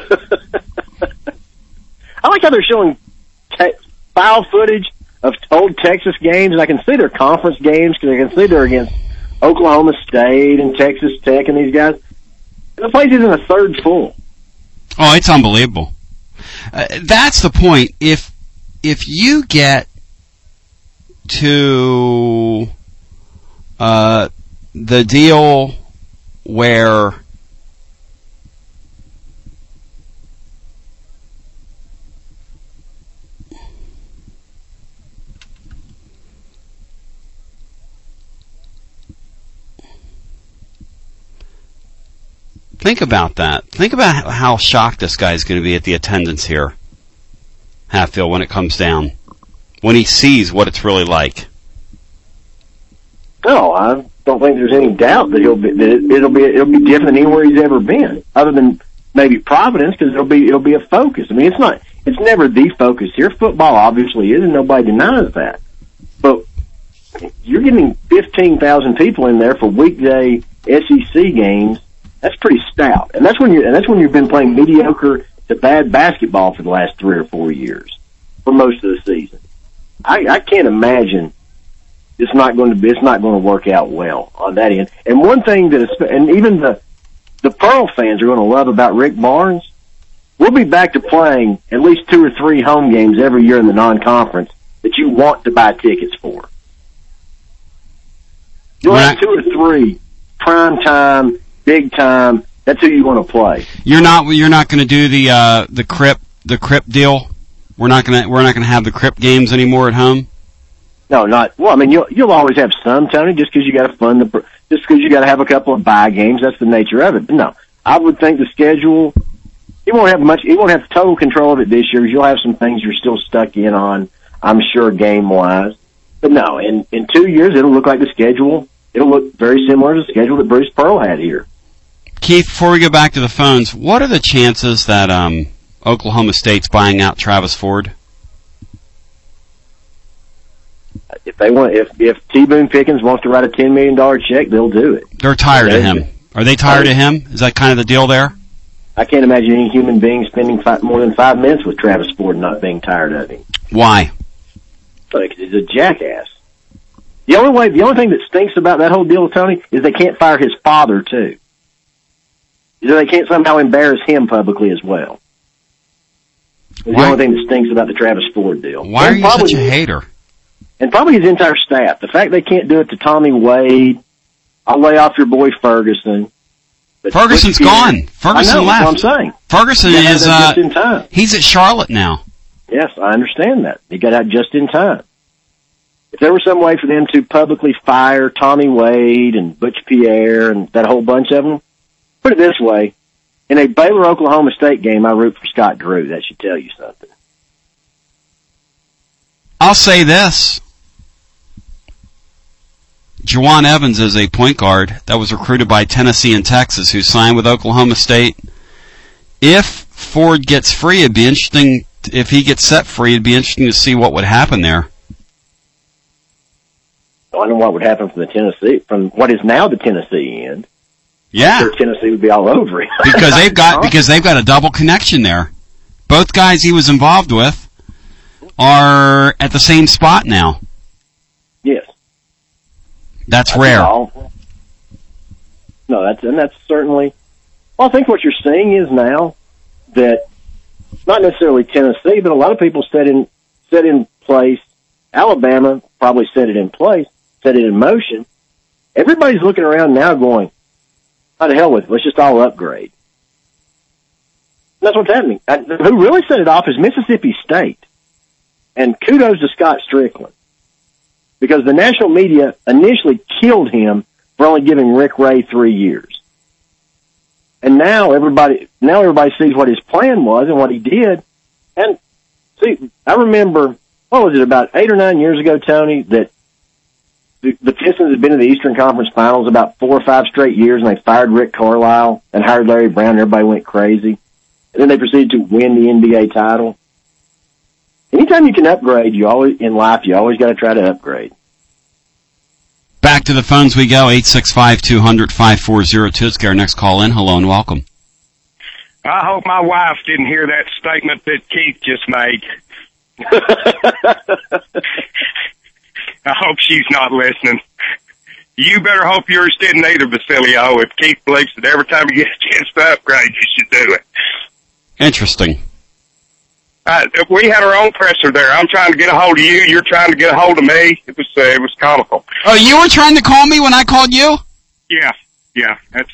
Speaker 2: like how they're showing te- file footage of old Texas games, and I can see their conference games because I can see they're against Oklahoma State and Texas Tech and these guys. The place isn't a third full.
Speaker 1: Oh, it's unbelievable. Uh, that's the point. If if you get to uh, the deal where think about that. Think about how shocked this guy is going to be at the attendance here, Hatfield, when it comes down, when he sees what it's really like.
Speaker 2: No, I don't think there's any doubt that he'll be that it, it'll be it'll be different than anywhere he's ever been, other than maybe Providence, because it'll be it'll be a focus. I mean, it's not it's never the focus here. Football obviously is, and nobody denies that. But you're getting fifteen thousand people in there for weekday S E C games. That's pretty stout, and that's when you and that's when you've been playing mediocre to bad basketball for the last three or four years, for most of the season. I, I can't imagine it's not going to be it's not going to work out well on that end. And one thing that is, and even the the Pearl fans are going to love about Rick Barnes, we'll be back to playing at least two or three home games every year in the non-conference that you want to buy tickets for. You'll have two or three prime time. Big time. That's who you want to play.
Speaker 1: You're not. You're not going to do the uh, the Crip the Crip deal. We're not going to. We're not going to have the Crip games anymore at home.
Speaker 2: No, not. Well, I mean, you'll you'll always have some, Tony, just because you got to fund the. Just because you got to have a couple of bye games. That's the nature of it. But no, I would think the schedule. You won't have much. You won't have total control of it this year. You'll have some things you're still stuck in on. I'm sure game wise. But no, in in two years it'll look like the schedule. It'll look very similar to the schedule that Bruce Pearl had here.
Speaker 1: Keith, before we go back to the phones, what are the chances that um, Oklahoma State's buying out Travis Ford?
Speaker 2: If they want, if if T. Boone Pickens wants to write a ten million dollar check, they'll do it.
Speaker 1: They're tired of him. Are they tired of him? Is that kind of the deal there?
Speaker 2: I can't imagine any human being spending five, more than five minutes with Travis Ford and not being tired of him.
Speaker 1: Why?
Speaker 2: Because he's a jackass. The only way, the only thing that stinks about that whole deal, Tony, is they can't fire his father too. They can't somehow embarrass him publicly as well. It's the only thing that stinks about the Travis Ford deal.
Speaker 1: Why
Speaker 2: and
Speaker 1: are you
Speaker 2: probably,
Speaker 1: such a hater?
Speaker 2: And probably his entire staff. The fact they can't do it to Tommy Wade, I'll lay off your boy Ferguson. But
Speaker 1: Ferguson's gone. Ferguson
Speaker 2: I know,
Speaker 1: left.
Speaker 2: That's what I'm saying.
Speaker 1: Ferguson
Speaker 2: He got
Speaker 1: is,
Speaker 2: out
Speaker 1: uh,
Speaker 2: just in time.
Speaker 1: He's at Charlotte now.
Speaker 2: Yes, I understand that. He got out just in time. If there were some way for them to publicly fire Tommy Wade and Butch Pierre and that whole bunch of them, put it this way, in a Baylor-Oklahoma State game, I root for Scott Drew. That should tell you something.
Speaker 1: I'll say this. Juwan Evans is a point guard that was recruited by Tennessee and Texas who signed with Oklahoma State. If Ford gets free, it'd be interesting. If he gets set free, it'd be interesting to see what would happen there.
Speaker 2: I wonder what would happen from the Tennessee, from what is now the Tennessee end.
Speaker 1: Yeah,
Speaker 2: I'm sure Tennessee would be all over it
Speaker 1: because they've got because they've got a double connection there. Both guys he was involved with are at the same spot now.
Speaker 2: Yes,
Speaker 1: that's,
Speaker 2: that's
Speaker 1: rare.
Speaker 2: All. No, that's and that's certainly. Well, I think what you're seeing is now that not necessarily Tennessee, but a lot of people set in set in place. Alabama probably set it in place, set it in motion. Everybody's looking around now, going, "How the hell with it? Let's just all upgrade." And that's what's happening. Who really set it off is Mississippi State, and kudos to Scott Strickland, because the national media initially killed him for only giving Rick Ray three years. And now everybody, now everybody sees what his plan was and what he did. And see, I remember, what was it, about eight or nine years ago, Tony, that the, the Pistons had been in the Eastern Conference Finals about four or five straight years, and they fired Rick Carlisle and hired Larry Brown, and everybody went crazy. And then they proceeded to win the N B A title. Anytime you can upgrade, you always, in life, you always got to try to upgrade.
Speaker 1: Back to the phones we go, eight six five, two hundred, five four zero two. Let's get our next call in. Hello and welcome.
Speaker 12: I hope my wife didn't hear that statement that Keith just made. I hope she's not listening. You better hope yours didn't either, Basilio, if Keith believes that every time you get a chance to upgrade, you should do it.
Speaker 1: Interesting.
Speaker 12: Uh, we had our own presser there. I'm trying to get a hold of you. You're trying to get a hold of me. It was uh, it was comical.
Speaker 1: Oh, you were trying to call me when I called you?
Speaker 12: Yeah, yeah. That's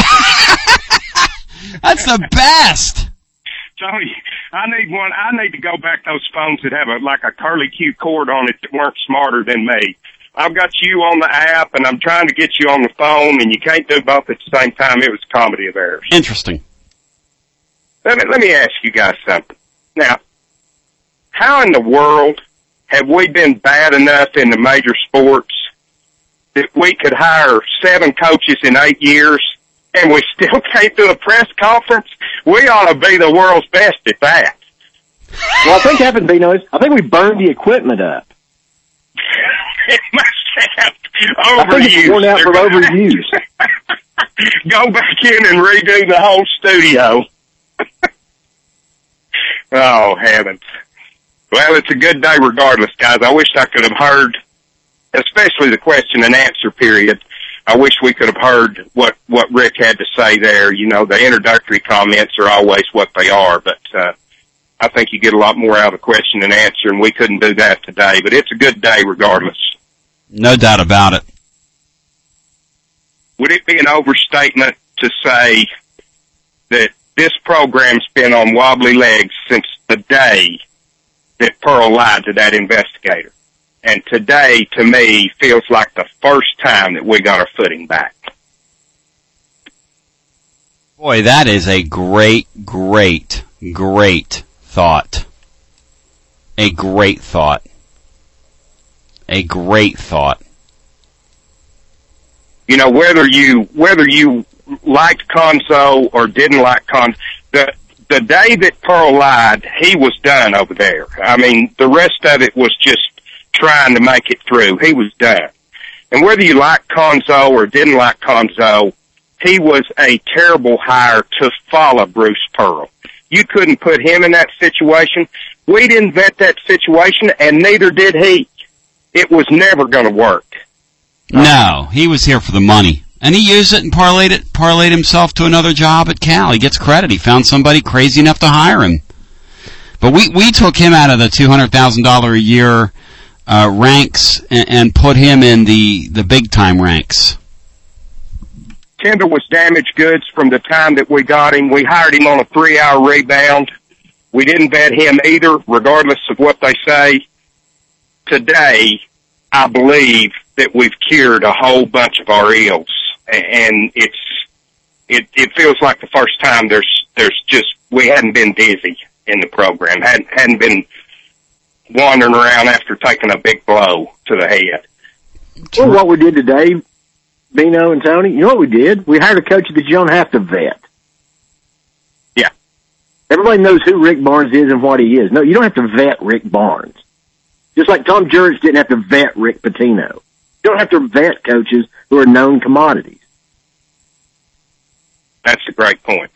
Speaker 1: that's the best.
Speaker 12: Tony, I need one. I need to go back those phones that have a like a curly Q cord on it that weren't smarter than me. I've got you on the app, and I'm trying to get you on the phone, and you can't do both at the same time. It was comedy of errors.
Speaker 1: Interesting.
Speaker 12: Let me, let me ask you guys something. Now, how in the world have we been bad enough in the major sports that we could hire seven coaches in eight years and we still can't do a press conference? We ought to be the world's best at that.
Speaker 2: Well, I think happened, Bino, is I think we burned the equipment up.
Speaker 12: It must have overused.
Speaker 2: I think it's worn out for overuse.
Speaker 12: Go back in and redo the whole studio. Oh, heavens. Well, it's a good day regardless, guys. I wish I could have heard, especially the question and answer period. I wish we could have heard what, what Rick had to say there. You know, the introductory comments are always what they are, but uh, I think you get a lot more out of the question and answer, and we couldn't do that today. But it's a good day regardless.
Speaker 1: No doubt about it.
Speaker 12: Would it be an overstatement to say that this program's been on wobbly legs since the day that Pearl lied to that investigator? And today, to me, feels like the first time that we got our footing back.
Speaker 1: Boy, that is a great, great, great thought. A great thought. A great thought.
Speaker 12: You know, whether you whether you liked Conzo or didn't like Conzo, the the day that Pearl lied, he was done over there. I mean, the rest of it was just trying to make it through. He was done. And whether you liked Conzo or didn't like Conzo, he was a terrible hire to follow Bruce Pearl. You couldn't put him in that situation. We didn't vet that situation, and neither did he. It was never going to work.
Speaker 1: No, he was here for the money. And he used it and parlayed it, parlayed himself to another job at Cal. He gets credit. He found somebody crazy enough to hire him. But we, we took him out of the two hundred thousand dollars a year uh, ranks and, and put him in the, the big-time ranks.
Speaker 12: Kendall was damaged goods from the time that we got him. We hired him on a three-hour rebound. We didn't vet him either, regardless of what they say. Today, I believe that we've cured a whole bunch of our ills, and it's it it feels like the first time there's there's just we hadn't been dizzy in the program, hadn't hadn't been wandering around after taking a big blow to the head.
Speaker 2: Well, what we did today, Bino and Tony, you know what we did? We hired a coach that you don't have to vet.
Speaker 12: Yeah.
Speaker 2: Everybody knows who Rick Barnes is and what he is. No, you don't have to vet Rick Barnes. Just like Tom Jurich didn't have to vet Rick Pitino. You don't have to vet coaches who are known commodities.
Speaker 12: That's a great point.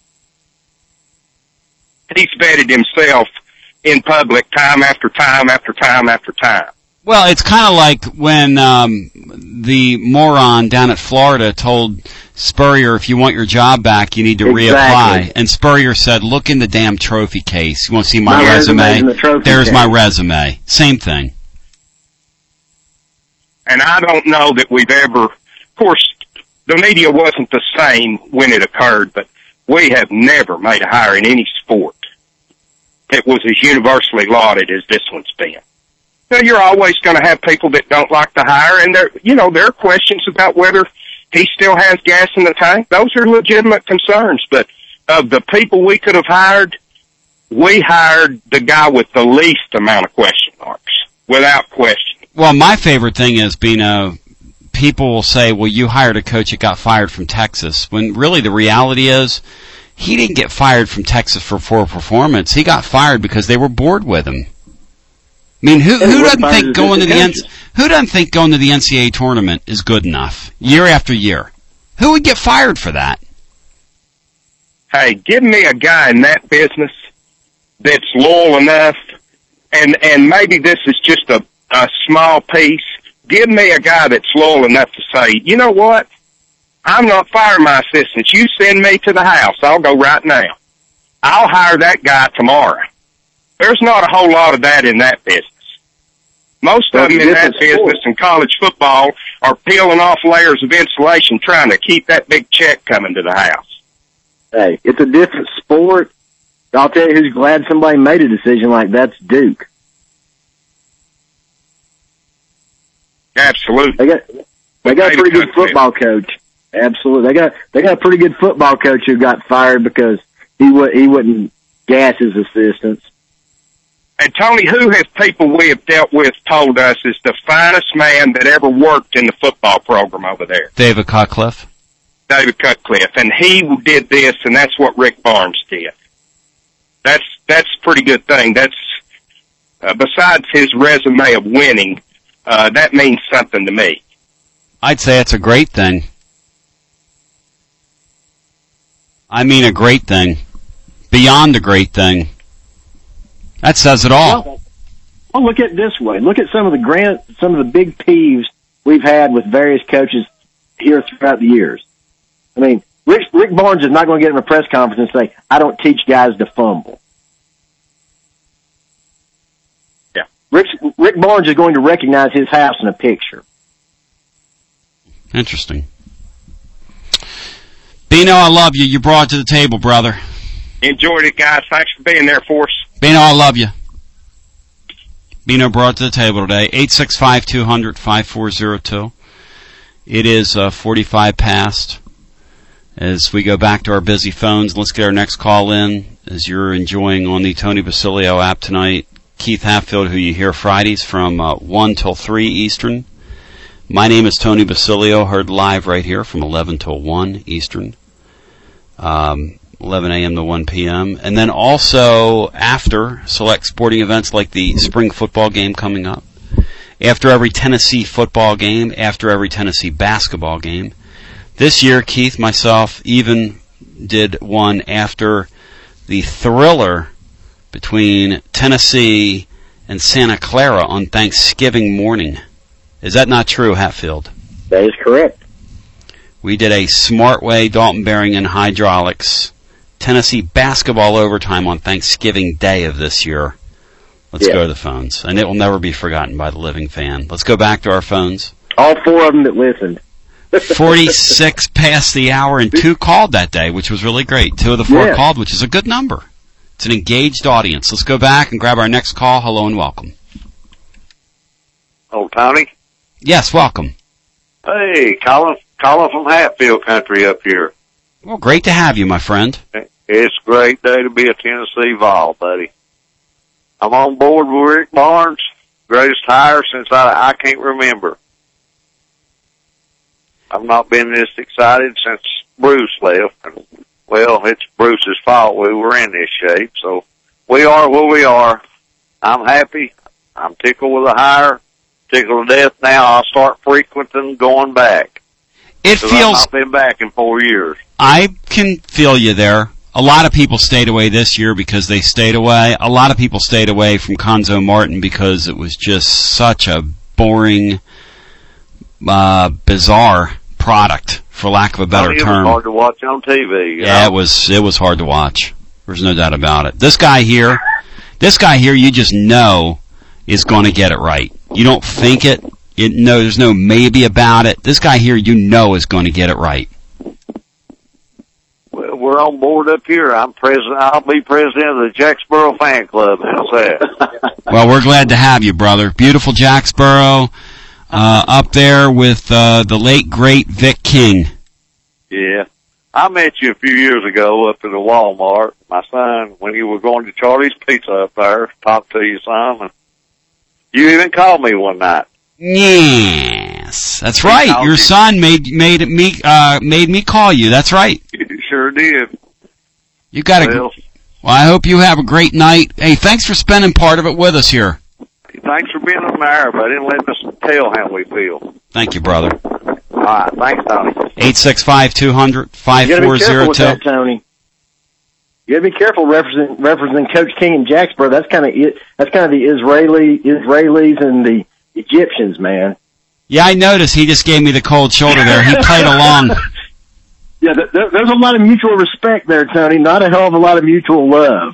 Speaker 12: He's vetted himself in public time after time after time after time.
Speaker 1: Well, it's kind of like when um, the moron down at Florida told Spurrier, if you want your job back, you need to
Speaker 2: exactly.
Speaker 1: reapply. And Spurrier said, look in the damn trophy case. You want to see my,
Speaker 2: my
Speaker 1: resume?
Speaker 2: The
Speaker 1: There's
Speaker 2: case.
Speaker 1: my resume. Same thing.
Speaker 12: And I don't know that we've ever, of course, the media wasn't the same when it occurred, but we have never made a hire in any sport that was as universally lauded as this one's been. Now, you're always going to have people that don't like the hire, and there, you know, there are questions about whether he still has gas in the tank. Those are legitimate concerns, but of the people we could have hired, we hired the guy with the least amount of question marks, without question.
Speaker 1: Well, my favorite thing is, Bino, people will say, well, you hired a coach that got fired from Texas, when really the reality is he didn't get fired from Texas for poor performance. He got fired because they were bored with him. I mean, who, who doesn't think going to the N C, who doesn't think going to the N C double A tournament is good enough year after year? Who would get fired for that?
Speaker 12: Hey, give me a guy in that business that's loyal enough, and and maybe this is just a, a small piece. Give me a guy that's loyal enough to say, you know what? I'm not firing my assistants. You send me to the house. I'll go right now. I'll hire that guy tomorrow. There's not a whole lot of that in that business. Most of them in that business in college football are peeling off layers of insulation trying to keep that big check coming to the house.
Speaker 2: Hey, it's a different sport. I'll tell you who's glad somebody made a decision like that's Duke.
Speaker 12: Absolutely.
Speaker 2: They got they got a pretty good football coach. Absolutely. They got they got a pretty good football coach who got fired because he would he wouldn't gas his assistants.
Speaker 12: And Tony, who has people we have dealt with told us is the finest man that ever worked in the football program over there?
Speaker 1: David Cutcliffe.
Speaker 12: David Cutcliffe. And he did this, and that's what Rick Barnes did. That's that's a pretty good thing. That's uh, besides his resume of winning, uh, that means something to me.
Speaker 1: I'd say it's a great thing. I mean a great thing. Beyond a great thing. That says it all.
Speaker 2: Well, well, look at it this way. Look at some of the grand, some of the big peeves we've had with various coaches here throughout the years. I mean, Rick, Rick Barnes is not going to get in a press conference and say, I don't teach guys to fumble.
Speaker 12: Yeah.
Speaker 2: Rick, Rick Barnes is going to recognize his house in a picture.
Speaker 1: Interesting. Bino, I love you. You brought it to the table, brother.
Speaker 12: Enjoyed it, guys. Thanks for being there for us.
Speaker 1: Bino, I love you. Bino brought to the table today. eight six five, two hundred, five four zero two. It is uh, forty-five past. As we go back to our busy phones, let's get our next call in. As you're enjoying on the Tony Basilio app tonight, Keith Hatfield, who you hear Fridays from uh, one till three Eastern. My name is Tony Basilio, heard live right here from eleven till one Eastern. Um... eleven a.m. to one p.m. And then also after select sporting events like the spring football game coming up, after every Tennessee football game, after every Tennessee basketball game. This year, Keith, myself, even did one after the thriller between Tennessee and Santa Clara on Thanksgiving morning. Is that not true, Hatfield?
Speaker 2: That is correct.
Speaker 1: We did a Smartway, Dalton Bearing, and Hydraulics Tennessee basketball overtime on Thanksgiving Day of this year. Let's yeah. go to the phones. And it will never be forgotten by the living fan. Let's go back to our phones.
Speaker 2: All four of them that listened.
Speaker 1: forty-six past the hour, and two called that day, which was really great. Two of the four yeah. called, which is a good number. It's an engaged audience. Let's go back and grab our next call. Hello and welcome.
Speaker 13: Oh, Tony?
Speaker 1: Yes, welcome.
Speaker 13: Hey, Colin, Colin from Hatfield Country up here.
Speaker 1: Well, great to have you, my friend.
Speaker 13: It's a great day to be a Tennessee Vol, buddy. I'm on board with Rick Barnes, greatest hire since I, I can't remember. I've not been this excited since Bruce left. And, well, it's Bruce's fault we were in this shape, so we are where we are. I'm happy. I'm tickled with the hire. Tickled to death now. I'll start frequenting going back.
Speaker 1: It feels...
Speaker 13: I've not been back in four years.
Speaker 1: I can feel you there. A lot of people stayed away this year because they stayed away. A lot of people stayed away from Conzo Martin because it was just such a boring, uh, bizarre product, for lack of a better
Speaker 13: I mean,
Speaker 1: term.
Speaker 13: It was hard to watch on T V.
Speaker 1: Yeah,
Speaker 13: know?
Speaker 1: it was, it was hard to watch. There's no doubt about it. This guy here, this guy here, you just know is going to get it right. You don't think it. It no, there's no maybe about it. This guy here, you know, is going to get it right.
Speaker 13: Well, we're on board up here. I'm president. I'll be president of the Jacksboro fan club. How's that?
Speaker 1: Well, we're glad to have you, brother. Beautiful Jacksboro, uh, up there with uh, the late great Vic King.
Speaker 13: Yeah, I met you a few years ago up at the Walmart. My son, when you were going to Charlie's Pizza up there, talked to you some, and you even called me one night.
Speaker 1: Yes, that's right. Your son made made me uh, made me call you. That's right.
Speaker 13: You sure did.
Speaker 1: You got a.
Speaker 13: Well,
Speaker 1: well, I hope you have a great night. Hey, thanks for spending part of it with us here.
Speaker 13: Thanks for being on the air, but I didn't let us tell how we feel.
Speaker 1: Thank you, brother.
Speaker 13: All right, thanks, Tony.
Speaker 1: Eight six five two hundred five four zero two.
Speaker 2: Tony. You got to be careful representing representing Coach King in Jacksboro. That's kind of it. That's kind of the Israeli Israelis and the Egyptians, man.
Speaker 1: Yeah, I noticed he just gave me the cold shoulder there. He played along.
Speaker 2: Yeah, there, there's a lot of mutual respect there, Tony. Not a hell of a lot of mutual love.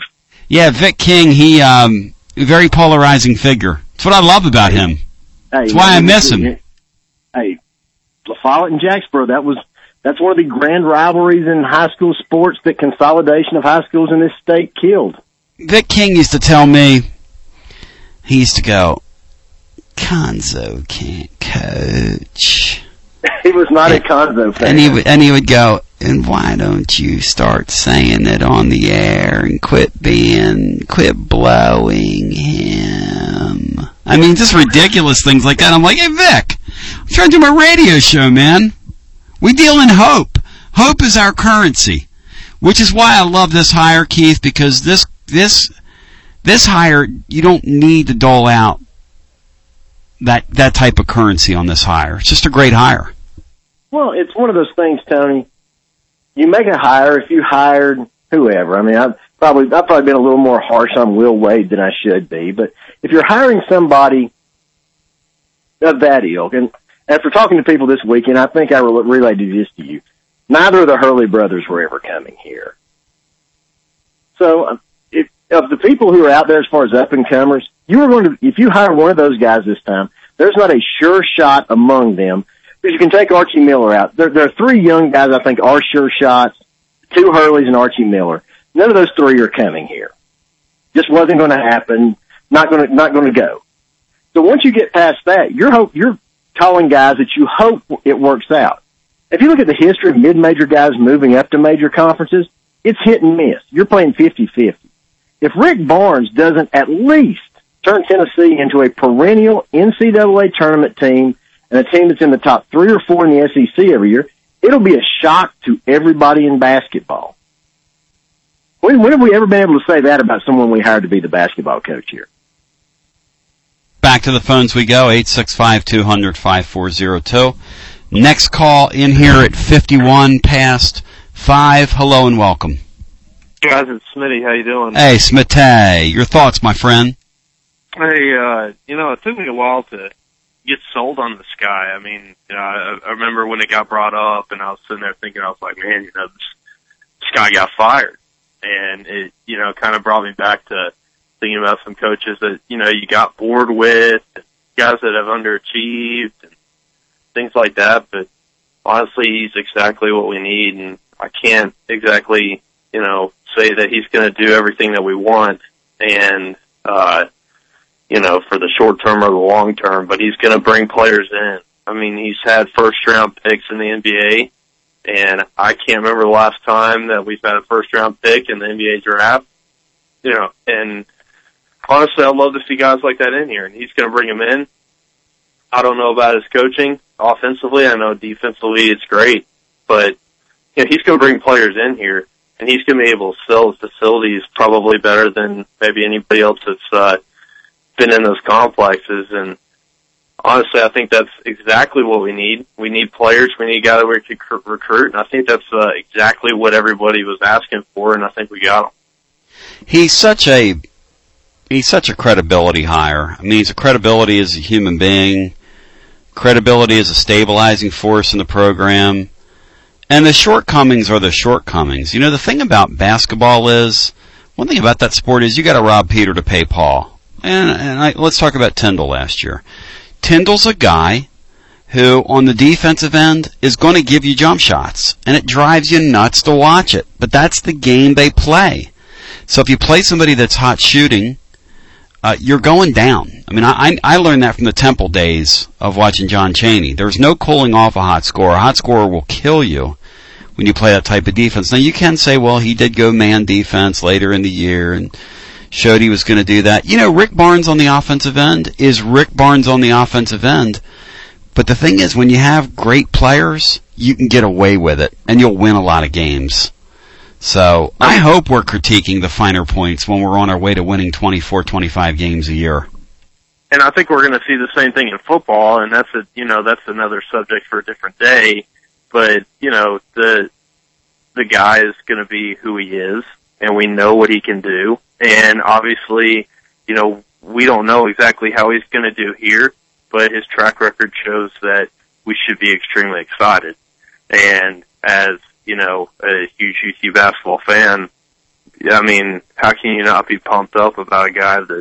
Speaker 1: Yeah, Vic King, he, um, very polarizing figure. That's what I love about him.
Speaker 14: Hey,
Speaker 1: That's why I miss him.
Speaker 14: Hey, La Follette and Jacksboro, that was, that's one of the grand rivalries in high school sports that consolidation of high schools in this state killed.
Speaker 1: Vic King used to tell me, he used to go, Conzo can't coach.
Speaker 14: He was not and, a Conzo fan.
Speaker 1: And he, would, and he would go, and why don't you start saying it on the air and quit being, quit blowing him? I mean, just ridiculous things like that. I'm like, hey, Vic, I'm trying to do my radio show, man. We deal in hope. Hope is our currency, which is why I love this hire, Keith, because this, this, this hire, you don't need to dole out that, that type of currency on this hire. It's just a great hire.
Speaker 14: Well, it's one of those things, Tony. You make a hire if you hired whoever. I mean, I've probably, I've probably been a little more harsh on Will Wade than I should be, but if you're hiring somebody of that ilk, and after talking to people this weekend, I think I relayed this to you. Neither of the Hurley brothers were ever coming here. So, if, of the people who are out there as far as up and comers, you are going to, if you hire one of those guys this time, there's not a sure shot among them. Because you can take Archie Miller out. There, there are three young guys I think are sure shots. Two Hurleys and Archie Miller. None of those three are coming here. Just wasn't going to happen. Not going to, not going to go. So once you get past that, you're hope, you're calling guys that you hope it works out. If you look at the history of mid-major guys moving up to major conferences, it's hit and miss. You're playing fifty-fifty. If Rick Barnes doesn't at least turn Tennessee into a perennial N C double A tournament team and a team that's in the top three or four in the S E C every year, it'll be a shock to everybody in basketball. When, when have we ever been able to say that about someone we hired to be the basketball coach here?
Speaker 1: Back to the phones we go, eight six five, two hundred, five four zero two. Next call in here at fifty-one past five. Hello and welcome.
Speaker 15: Guys, it's Smitty. How you doing?
Speaker 1: Hey, Smitty. Your thoughts, my friend?
Speaker 15: Hey, uh, you know, it took me a while to get sold on this guy. I mean, you know, I, I remember when it got brought up, and I was sitting there thinking, I was like, man, you know, this, this guy got fired. And it, you know, kind of brought me back to thinking about some coaches that, you know, you got bored with, guys that have underachieved, and things like that. But honestly, he's exactly what we need, and I can't exactly, you know, say that he's going to do everything that we want, and, uh, you know, for the short term or the long term, but he's going to bring players in. I mean, he's had first round picks in the N B A, and I can't remember the last time that we've had a first round pick in the N B A draft. You know, and honestly, I'd love to see guys like that in here, and he's going to bring them in. I don't know about his coaching offensively. I know defensively it's great, but you know, he's going to bring players in here, and he's going to be able to sell his facilities probably better than maybe anybody else that's uh, been in those complexes. And honestly, I think that's exactly what we need. We need players. We need guys we can recruit, and I think that's uh, exactly what everybody was asking for, and I think we got him.
Speaker 1: He's such a he's such a credibility hire. I mean, he's a credibility as a human being, credibility as a stabilizing force in the program, and the shortcomings are the shortcomings. You know, the thing about basketball is, one thing about that sport is you got to rob Peter to pay Paul. And, and I, let's talk about Tyndall last year. Tyndall's a guy who, on the defensive end, is going to give you jump shots, and it drives you nuts to watch it. But that's the game they play. So if you play somebody that's hot shooting, uh, you're going down. I mean, I, I learned that from the Temple days of watching John Chaney. There's no cooling off a hot scorer. A hot scorer will kill you when you play that type of defense. Now, you can say, well, he did go man defense later in the year, and showed he was going to do that. You know, Rick Barnes on the offensive end is Rick Barnes on the offensive end. But the thing is, when you have great players, you can get away with it, and you'll win a lot of games. So I hope we're critiquing the finer points when we're on our way to winning twenty-four, twenty-five games a year.
Speaker 15: And I think we're going to see the same thing in football, and that's a, you know, that's another subject for a different day. But, you know, the, the guy is going to be who he is, and we know what he can do. And obviously, you know, we don't know exactly how he's going to do here, but his track record shows that we should be extremely excited. And as, you know, a huge U T basketball fan, I mean, how can you not be pumped up about a guy that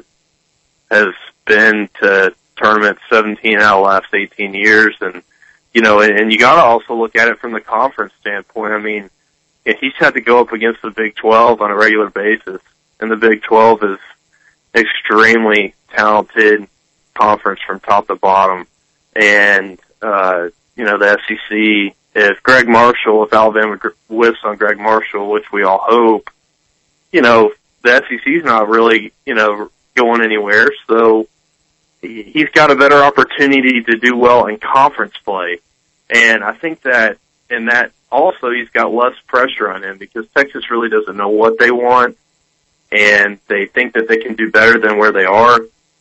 Speaker 15: has been to tournaments seventeen out of the last eighteen years? And, you know, and, and you got to also look at it from the conference standpoint. I mean, he's had to go up against the Big twelve on a regular basis, and the Big twelve is extremely talented conference from top to bottom. And, uh, you know, the S E C, if Greg Marshall, if Alabama whiffs on Greg Marshall, which we all hope, you know, the S E C's not really, you know, going anywhere. So he's got a better opportunity to do well in conference play. And I think that in that also he's got less pressure on him because Texas really doesn't know what they want, and they think that they can do better than where they are.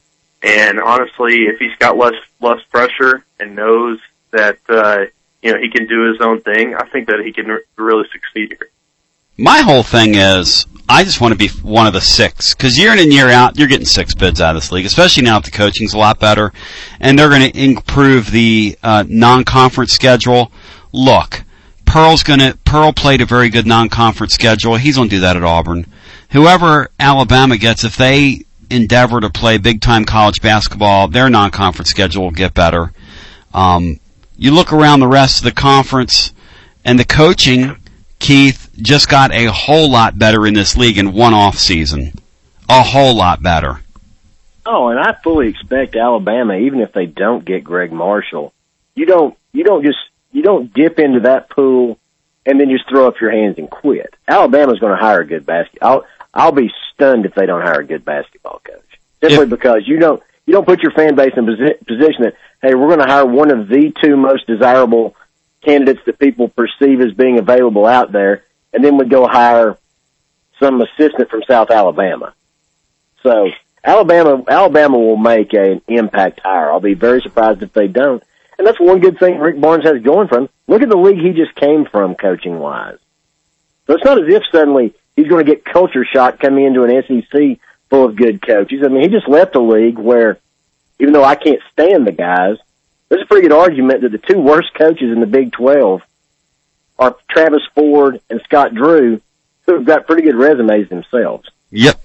Speaker 15: And honestly, if he's got less less pressure and knows that uh, you know he can do his own thing, I think that he can r- really succeed here.
Speaker 1: My whole thing is, I just want to be one of the six, because year in and year out, you're getting six bids out of this league, especially now that the coaching's a lot better, and they're going to improve the uh, non-conference schedule. Look, Pearl's going to Pearl played a very good non-conference schedule. He's going to do that at Auburn. Whoever Alabama gets, if they endeavor to play big-time college basketball, their non-conference schedule will get better. Um, you look around the rest of the conference, and the coaching, Keith, just got a whole lot better in this league in one off season. A whole lot better.
Speaker 14: Oh, and I fully expect Alabama, even if they don't get Greg Marshall, you don't you don't just you don't dip into that pool and then just throw up your hands and quit. Alabama's going to hire a good basket. I'll I'll be stunned if they don't hire a good basketball coach. Simply yeah. because you don't you don't put your fan base in a position that, hey, we're going to hire one of the two most desirable candidates that people perceive as being available out there, and then we go hire some assistant from South Alabama. So Alabama Alabama will make an impact hire. I'll be very surprised if they don't. And that's one good thing Rick Barnes has going for him. Look at the league he just came from coaching-wise. So it's not as if suddenly he's going to get culture shock coming into an S E C full of good coaches. I mean, he just left a league where, even though I can't stand the guys, there's a pretty good argument that the two worst coaches in the Big twelve are Travis Ford and Scott Drew, who have got pretty good resumes themselves.
Speaker 1: Yep.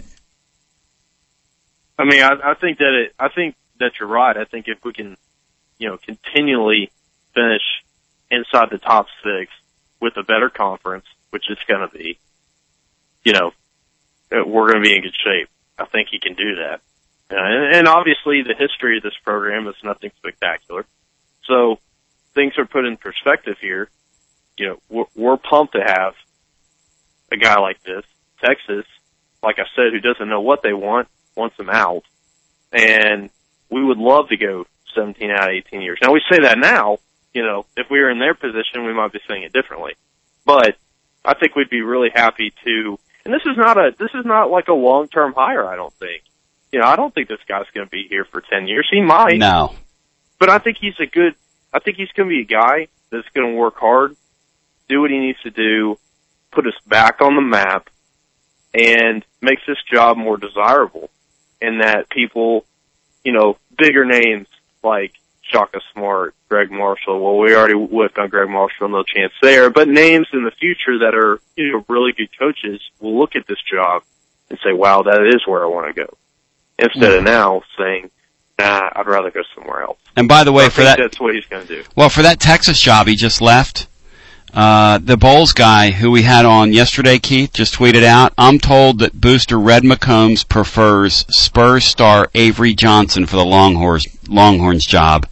Speaker 15: I mean, I, I think that it, I think that you're right. I think if we can, you know, continually finish inside the top six with a better conference, which it's going to be, you know, we're going to be in good shape. I think he can do that. And, and obviously the history of this program is nothing spectacular. So things are put in perspective here. You know, we're, we're pumped to have a guy like this. Texas, like I said, who doesn't know what they want, wants them out. And we would love to go seventeen out of eighteen years. Now we say that now, you know, if we were in their position, we might be saying it differently. But I think we'd be really happy to, and this is not a, this is not like a long-term hire, I don't think. You know, I don't think this guy's going to be here for ten years. He might.
Speaker 1: No.
Speaker 15: But I think he's a good, I think he's going to be a guy that's going to work hard, do what he needs to do, put us back on the map, and makes this job more desirable. And that people, you know, bigger names like Shaka Smart, Greg Marshall, well, we already whiffed on Greg Marshall, no chance there, but names in the future that are, you know, really good coaches will look at this job and say, wow, that is where I want to go. Instead of now saying, nah, I'd rather go somewhere else.
Speaker 1: And by the way,
Speaker 15: I
Speaker 1: for
Speaker 15: think
Speaker 1: that,
Speaker 15: that's what he's going to do.
Speaker 1: Well, for that Texas job he just left, uh, the Bowles guy who we had on yesterday, Keith, just tweeted out, I'm told that booster Red McCombs prefers Spurs star Avery Johnson for the Longhorns, Longhorns job.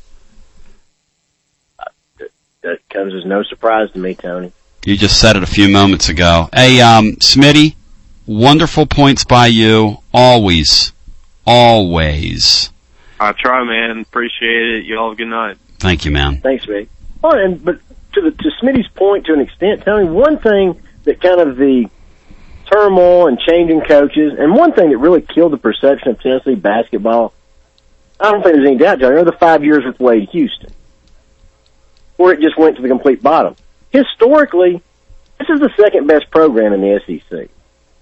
Speaker 14: That comes as no surprise to me, Tony.
Speaker 1: You just said it a few moments ago. Hey, um, Smitty, wonderful points by you, always. Always.
Speaker 15: I try, man. Appreciate it. You all have a good night.
Speaker 1: Thank you, man.
Speaker 14: Thanks, Mick. Oh, and but to the to Smitty's point, to an extent, Tony, one thing that kind of the turmoil and changing coaches, and one thing that really killed the perception of Tennessee basketball, I don't think there's any doubt, Johnny, are the five years with Wade Houston, where it just went to the complete bottom. Historically, this is the second best program in the S E C.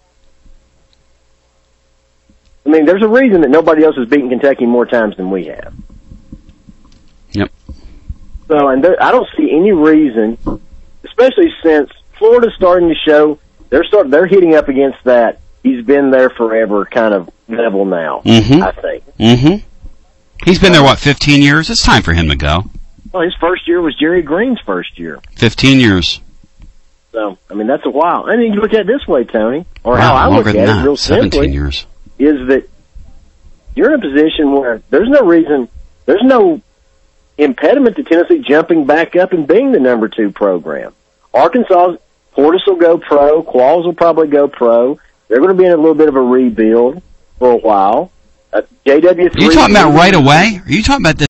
Speaker 14: I mean, there's a reason that nobody else has beaten Kentucky more times than we have.
Speaker 1: Yep.
Speaker 14: So, and there, I don't see any reason, especially since Florida's starting to show they're start they're hitting up against that he's been there forever kind of level now,
Speaker 1: Mm-hmm.
Speaker 14: I think.
Speaker 1: Mm-hmm. He's been there, what, fifteen years? It's time for him to go.
Speaker 14: Well, his first year was Jerry Green's first year.
Speaker 1: fifteen years.
Speaker 14: So, I mean, that's a while. I mean, you look at it this way, Tony, or
Speaker 1: Wow,
Speaker 14: how I look
Speaker 1: longer
Speaker 14: at
Speaker 1: than
Speaker 14: it
Speaker 1: that.
Speaker 14: real
Speaker 1: seventeen
Speaker 14: simply,
Speaker 1: years.
Speaker 14: is that you're in a position where there's no reason, there's no impediment to Tennessee jumping back up and being the number two program. Arkansas, Portis will go pro, Qualls will probably go pro. They're going to be in a little bit of a rebuild for a while. Uh, J W three.
Speaker 1: Are you talking about right away? Are you talking about